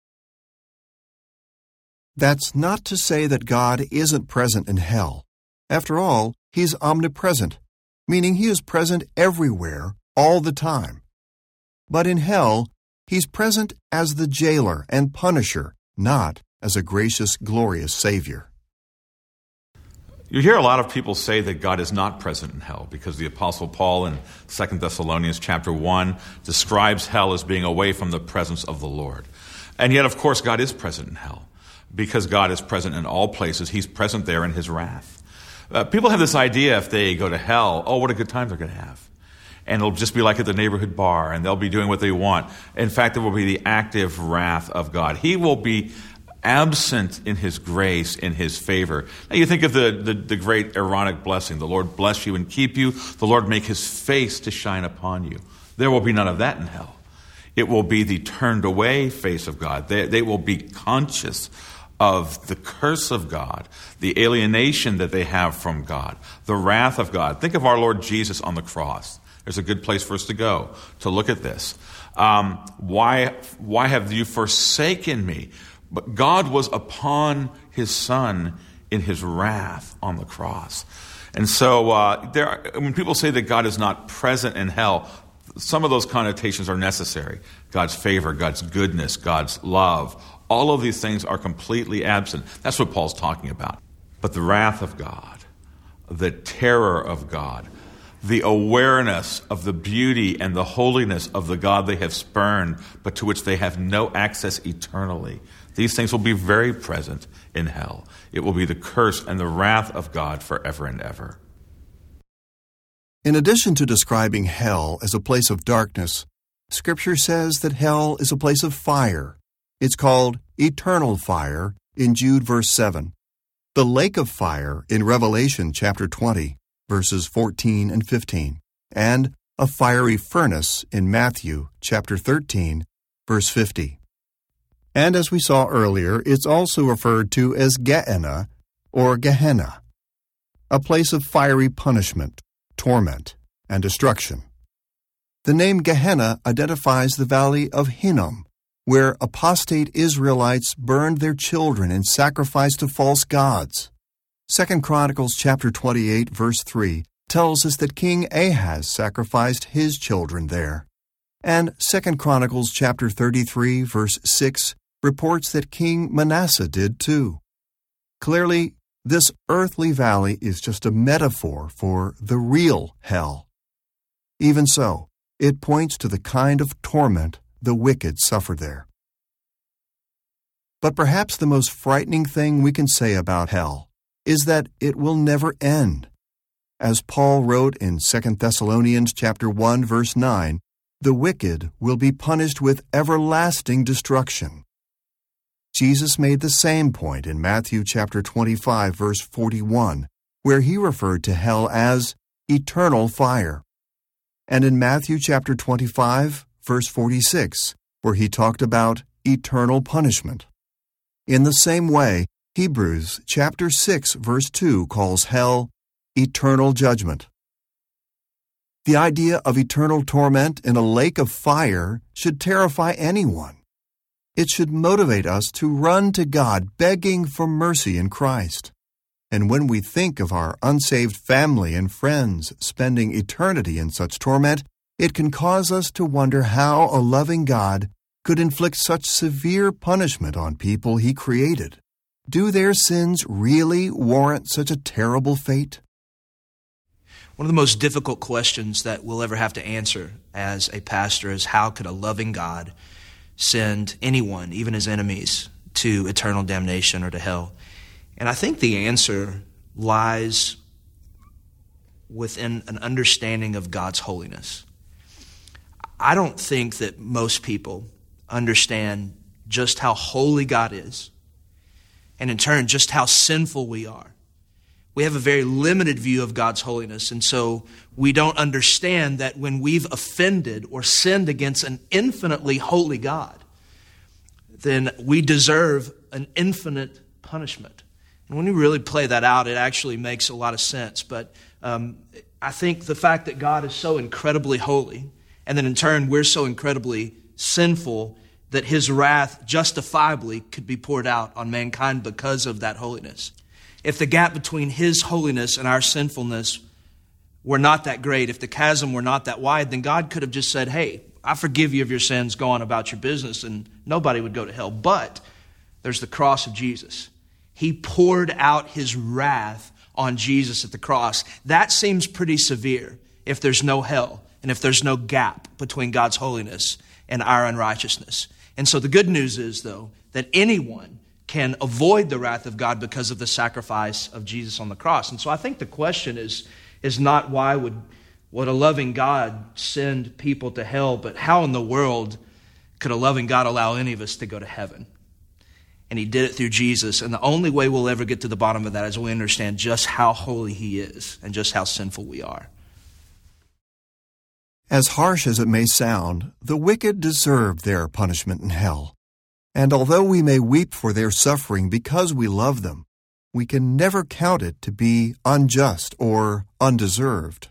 That's not to say that God isn't present in hell. After all, He's omnipresent, meaning He is present everywhere, all the time. But in hell, He's present as the jailer and punisher, not as a gracious, glorious Savior. You hear a lot of people say that God is not present in hell because the Apostle Paul in 2 Thessalonians chapter 1 describes hell as being away from the presence of the Lord. And yet, of course, God is present in hell because God is present in all places. He's present there in His wrath. People have this idea if they go to hell, oh, what a good time they're going to have. And it'll just be like at the neighborhood bar, and they'll be doing what they want. In fact, it will be the active wrath of God. He will be absent in His grace, in His favor. Now you think of the great Aaronic blessing. The Lord bless you and keep you. The Lord make His face to shine upon you. There will be none of that in hell. It will be the turned away face of God. They will be conscious of the curse of God, the alienation that they have from God, the wrath of God. Think of our Lord Jesus on the cross. There's a good place for us to go to look at this. Why have you forsaken me? But God was upon His Son in His wrath on the cross. And so when people say that God is not present in hell, some of those connotations are necessary. God's favor, God's goodness, God's love, all of these things are completely absent. That's what Paul's talking about. But the wrath of God, the terror of God, the awareness of the beauty and the holiness of the God they have spurned, but to which they have no access eternally, these things will be very present in hell. It will be the curse and the wrath of God forever and ever. In addition to describing hell as a place of darkness, Scripture says that hell is a place of fire. It's called eternal fire in Jude verse 7, the lake of fire in Revelation chapter 20, verses 14 and 15, and a fiery furnace in Matthew chapter 13, verse 50. And as we saw earlier, it's also referred to as Gehenna or Gehenna, a place of fiery punishment, torment, and destruction. The name Gehenna identifies the valley of Hinnom, where apostate Israelites burned their children in sacrifice to false gods. 2 Chronicles chapter 28, verse 3 tells us that King Ahaz sacrificed his children there. And 2 Chronicles chapter 33, verse 6 reports that King Manasseh did too. Clearly, this earthly valley is just a metaphor for the real hell. Even so, it points to the kind of torment the wicked suffer there. But perhaps the most frightening thing we can say about hell is that it will never end. As Paul wrote in 2 Thessalonians chapter 1, verse 9, the wicked will be punished with everlasting destruction. Jesus made the same point in Matthew chapter 25, verse 41, where He referred to hell as eternal fire. And in Matthew chapter 25, verse 46, where He talked about eternal punishment. In the same way, Hebrews chapter 6, verse 2 calls hell eternal judgment. The idea of eternal torment in a lake of fire should terrify anyone. It should motivate us to run to God begging for mercy in Christ. And when we think of our unsaved family and friends spending eternity in such torment, it can cause us to wonder how a loving God could inflict such severe punishment on people He created. Do their sins really warrant such a terrible fate? One of the most difficult questions that we'll ever have to answer as a pastor is how could a loving God send anyone, even his enemies, to eternal damnation or to hell? And I think the answer lies within an understanding of God's holiness. I don't think that most people understand just how holy God is, and in turn, just how sinful we are. We have a very limited view of God's holiness, and so we don't understand that when we've offended or sinned against an infinitely holy God, then we deserve an infinite punishment. And when you really play that out, it actually makes a lot of sense. But I think the fact that God is so incredibly holy, and then in turn we're so incredibly sinful, that His wrath justifiably could be poured out on mankind because of that holiness. If the gap between His holiness and our sinfulness were not that great, if the chasm were not that wide, then God could have just said, hey, I forgive you of your sins, go on about your business, and nobody would go to hell. But there's the cross of Jesus. He poured out His wrath on Jesus at the cross. That seems pretty severe if there's no hell and if there's no gap between God's holiness and our unrighteousness. And so the good news is, though, that anyone can avoid the wrath of God because of the sacrifice of Jesus on the cross. And so I think the question is not why would a loving God send people to hell, but how in the world could a loving God allow any of us to go to heaven? And He did it through Jesus. And the only way we'll ever get to the bottom of that is we understand just how holy He is and just how sinful we are. As harsh as it may sound, the wicked deserve their punishment in hell. And although we may weep for their suffering because we love them, we can never count it to be unjust or undeserved.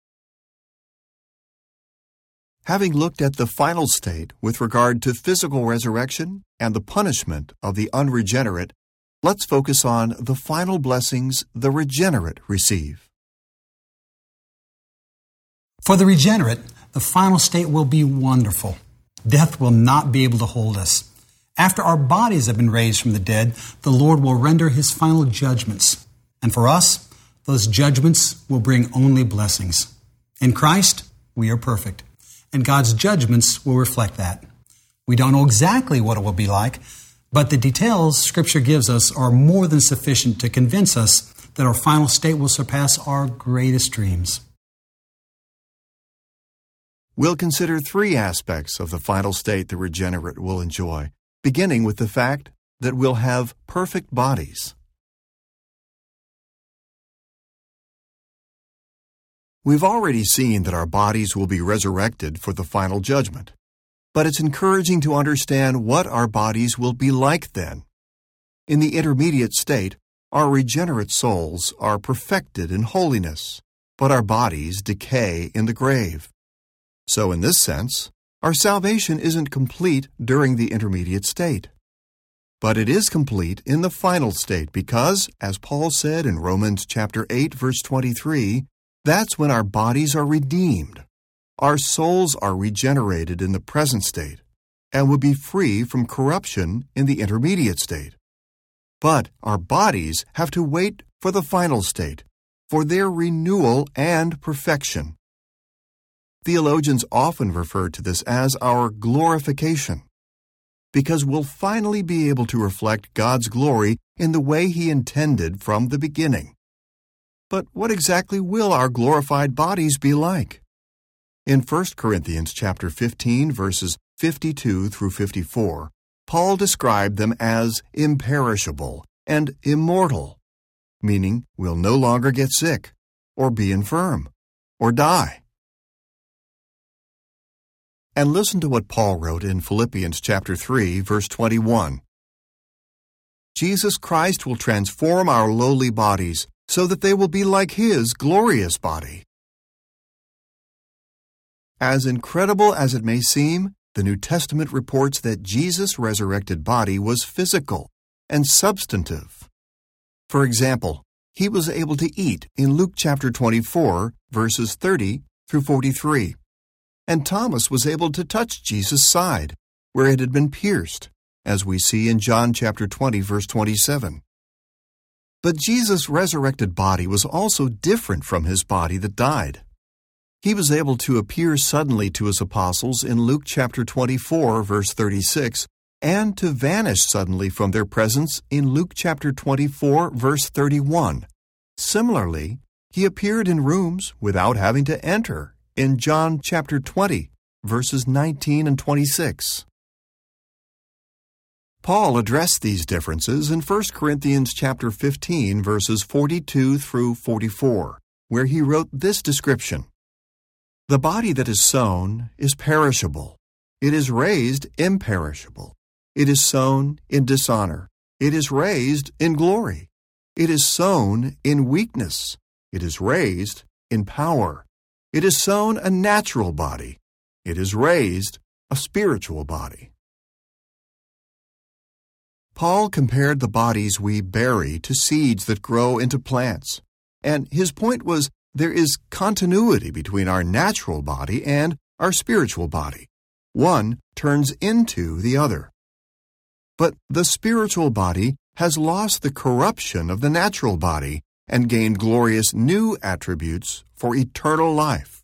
Having looked at the final state with regard to physical resurrection and the punishment of the unregenerate, let's focus on the final blessings the regenerate receive. For the regenerate, the final state will be wonderful. Death will not be able to hold us. After our bodies have been raised from the dead, the Lord will render His final judgments. And for us, those judgments will bring only blessings. In Christ, we are perfect, and God's judgments will reflect that. We don't know exactly what it will be like, but the details Scripture gives us are more than sufficient to convince us that our final state will surpass our greatest dreams. We'll consider three aspects of the final state the regenerate will enjoy, beginning with the fact that we'll have perfect bodies. We've already seen that our bodies will be resurrected for the final judgment, but it's encouraging to understand what our bodies will be like then. In the intermediate state, our regenerate souls are perfected in holiness, but our bodies decay in the grave. So in this sense, our salvation isn't complete during the intermediate state. But it is complete in the final state because, as Paul said in Romans chapter 8, verse 23, that's when our bodies are redeemed. Our souls are regenerated in the present state and will be free from corruption in the intermediate state. But our bodies have to wait for the final state, for their renewal and perfection. Theologians often refer to this as our glorification, because we'll finally be able to reflect God's glory in the way He intended from the beginning. But what exactly will our glorified bodies be like? In 1 Corinthians chapter 15, verses 52 through 54, Paul described them as imperishable and immortal, meaning we'll no longer get sick, or be infirm, or die. And listen to what Paul wrote in Philippians chapter 3, verse 21. Jesus Christ will transform our lowly bodies so that they will be like His glorious body. As incredible as it may seem, the New Testament reports that Jesus' resurrected body was physical and substantive. For example, He was able to eat in Luke chapter 24, verses 30 through 43. And Thomas was able to touch Jesus' side, where it had been pierced, as we see in John chapter 20, verse 27. But Jesus' resurrected body was also different from His body that died. He was able to appear suddenly to His apostles in Luke chapter 24, verse 36, and to vanish suddenly from their presence in Luke chapter 24, verse 31. Similarly, He appeared in rooms without having to enter in John chapter 20, verses 19 and 26. Paul addressed these differences in 1 Corinthians chapter 15, verses 42 through 44, where he wrote this description: "The body that is sown is perishable. It is raised imperishable. It is sown in dishonor. It is raised in glory. It is sown in weakness. It is raised in power. It is sown a natural body. It is raised a spiritual body." Paul compared the bodies we bury to seeds that grow into plants, and his point was there is continuity between our natural body and our spiritual body. One turns into the other. But the spiritual body has lost the corruption of the natural body and gained glorious new attributes for eternal life.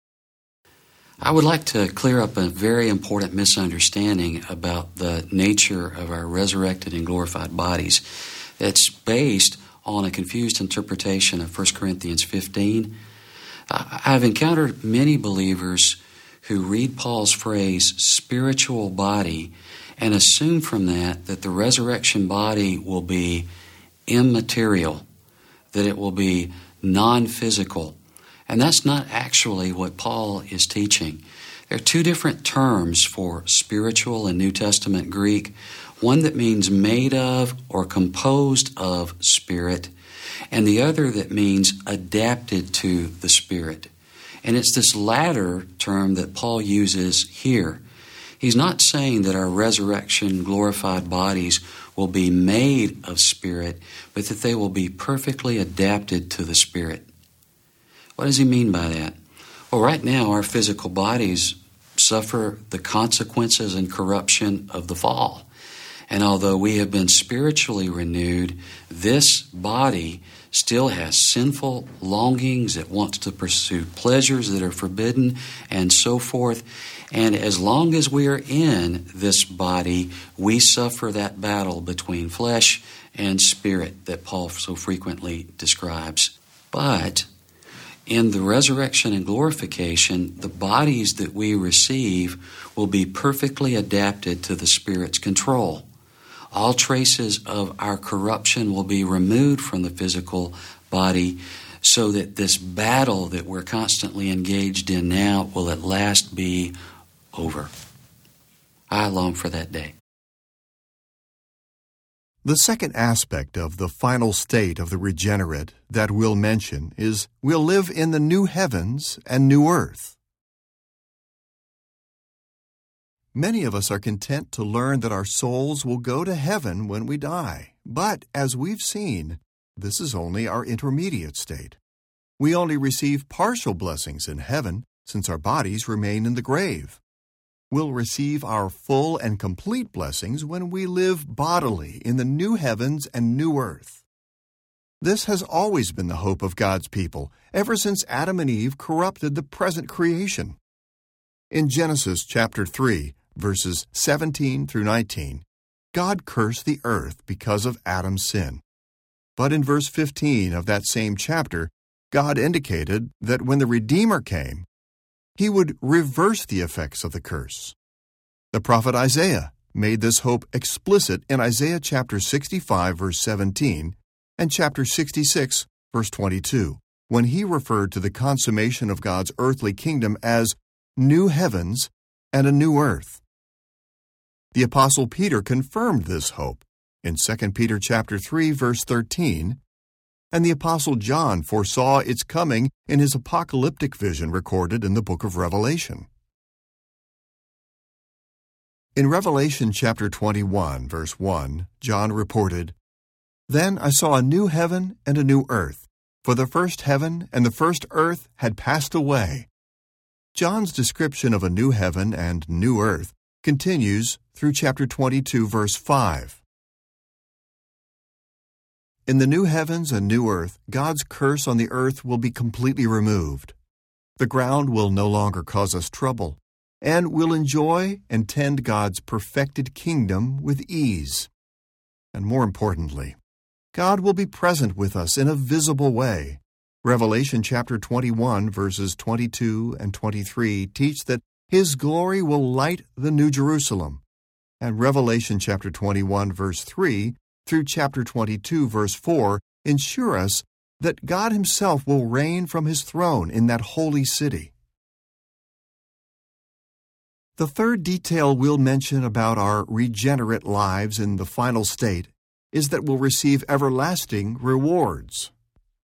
I would like to clear up a very important misunderstanding about the nature of our resurrected and glorified bodies. It's based on a confused interpretation of 1 Corinthians 15. I've encountered many believers who read Paul's phrase, spiritual body, and assume from that the resurrection body will be immaterial, that it will be non-physical. And that's not actually what Paul is teaching. There are two different terms for spiritual in New Testament Greek. One that means made of or composed of spirit, and the other that means adapted to the Spirit. And it's this latter term that Paul uses here. He's not saying that our resurrection glorified bodies will be made of spirit, but that they will be perfectly adapted to the Spirit. What does he mean by that? Well, right now our physical bodies suffer the consequences and corruption of the fall. And although we have been spiritually renewed, this body still has sinful longings. It wants to pursue pleasures that are forbidden and so forth. And as long as we are in this body, we suffer that battle between flesh and spirit that Paul so frequently describes. But in the resurrection and glorification, the bodies that we receive will be perfectly adapted to the Spirit's control. All traces of our corruption will be removed from the physical body so that this battle that we're constantly engaged in now will at last be over. I long for that day. The second aspect of the final state of the regenerate that we'll mention is we'll live in the new heavens and new earth. Many of us are content to learn that our souls will go to heaven when we die. But, as we've seen, this is only our intermediate state. We only receive partial blessings in heaven since our bodies remain in the grave. We'll receive our full and complete blessings when we live bodily in the new heavens and new earth. This has always been the hope of God's people, ever since Adam and Eve corrupted the present creation. In Genesis chapter 3, verses 17 through 19, God cursed the earth because of Adam's sin. But in verse 15 of that same chapter, God indicated that when the Redeemer came, He would reverse the effects of the curse. The prophet Isaiah made this hope explicit in Isaiah chapter 65, verse 17, and chapter 66, verse 22, when he referred to the consummation of God's earthly kingdom as new heavens and a new earth. The Apostle Peter confirmed this hope in 2 Peter chapter 3, verse 13, and the Apostle John foresaw its coming in his apocalyptic vision recorded in the book of Revelation. In Revelation chapter 21, verse 1, John reported, "Then I saw a new heaven and a new earth, for the first heaven and the first earth had passed away." John's description of a new heaven and new earth continues through chapter 22, verse 5. In the new heavens and new earth, God's curse on the earth will be completely removed. The ground will no longer cause us trouble, and we'll enjoy and tend God's perfected kingdom with ease. And more importantly, God will be present with us in a visible way. Revelation chapter 21, verses 22 and 23 teach that His glory will light the New Jerusalem. And Revelation chapter 21, verse 3 through chapter 22, verse 4 ensure us that God Himself will reign from His throne in that holy city. The third detail we'll mention about our regenerate lives in the final state is that we'll receive everlasting rewards.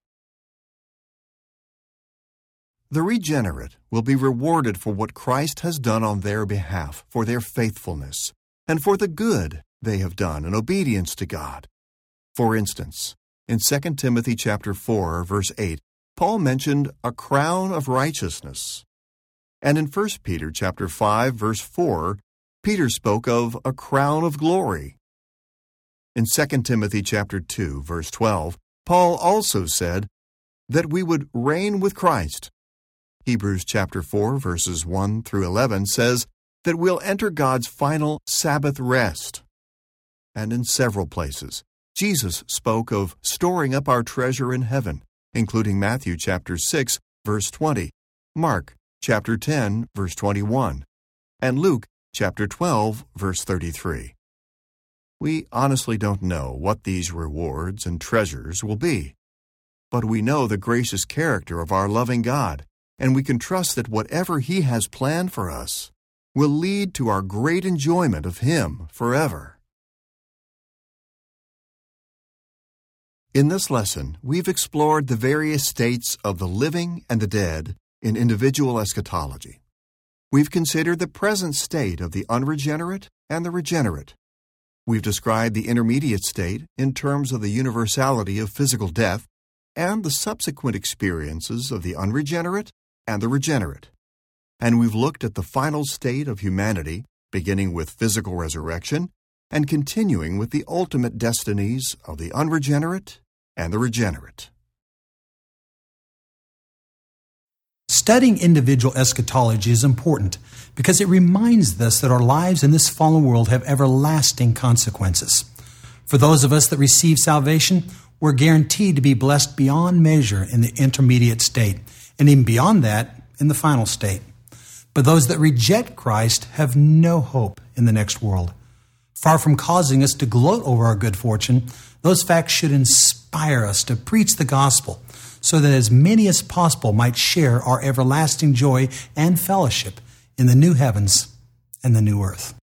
The regenerate will be rewarded for what Christ has done on their behalf, for their faithfulness, and for the good they have done in obedience to God. For instance, in 2 Timothy chapter 4, verse 8, Paul mentioned a crown of righteousness. And in 1 Peter chapter 5, verse 4, Peter spoke of a crown of glory. In 2 Timothy chapter 2, verse 12, Paul also said that we would reign with Christ. Hebrews chapter 4, verses 1 through 11 says that we'll enter God's final Sabbath rest. And in several places, Jesus spoke of storing up our treasure in heaven, including Matthew chapter 6, verse 20, Mark chapter 10, verse 21, and Luke chapter 12, verse 33. We honestly don't know what these rewards and treasures will be, but we know the gracious character of our loving God, and we can trust that whatever He has planned for us will lead to our great enjoyment of Him forever. In this lesson, we've explored the various states of the living and the dead in individual eschatology. We've considered the present state of the unregenerate and the regenerate. We've described the intermediate state in terms of the universality of physical death and the subsequent experiences of the unregenerate and the regenerate. And we've looked at the final state of humanity, beginning with physical resurrection and continuing with the ultimate destinies of the unregenerate and the regenerate. Studying individual eschatology is important because it reminds us that our lives in this fallen world have everlasting consequences. For those of us that receive salvation, we're guaranteed to be blessed beyond measure in the intermediate state, and even beyond that in the final state. But those that reject Christ have no hope in the next world. Far from causing us to gloat over our good fortune, those facts should inspire us to preach the gospel so that as many as possible might share our everlasting joy and fellowship in the new heavens and the new earth.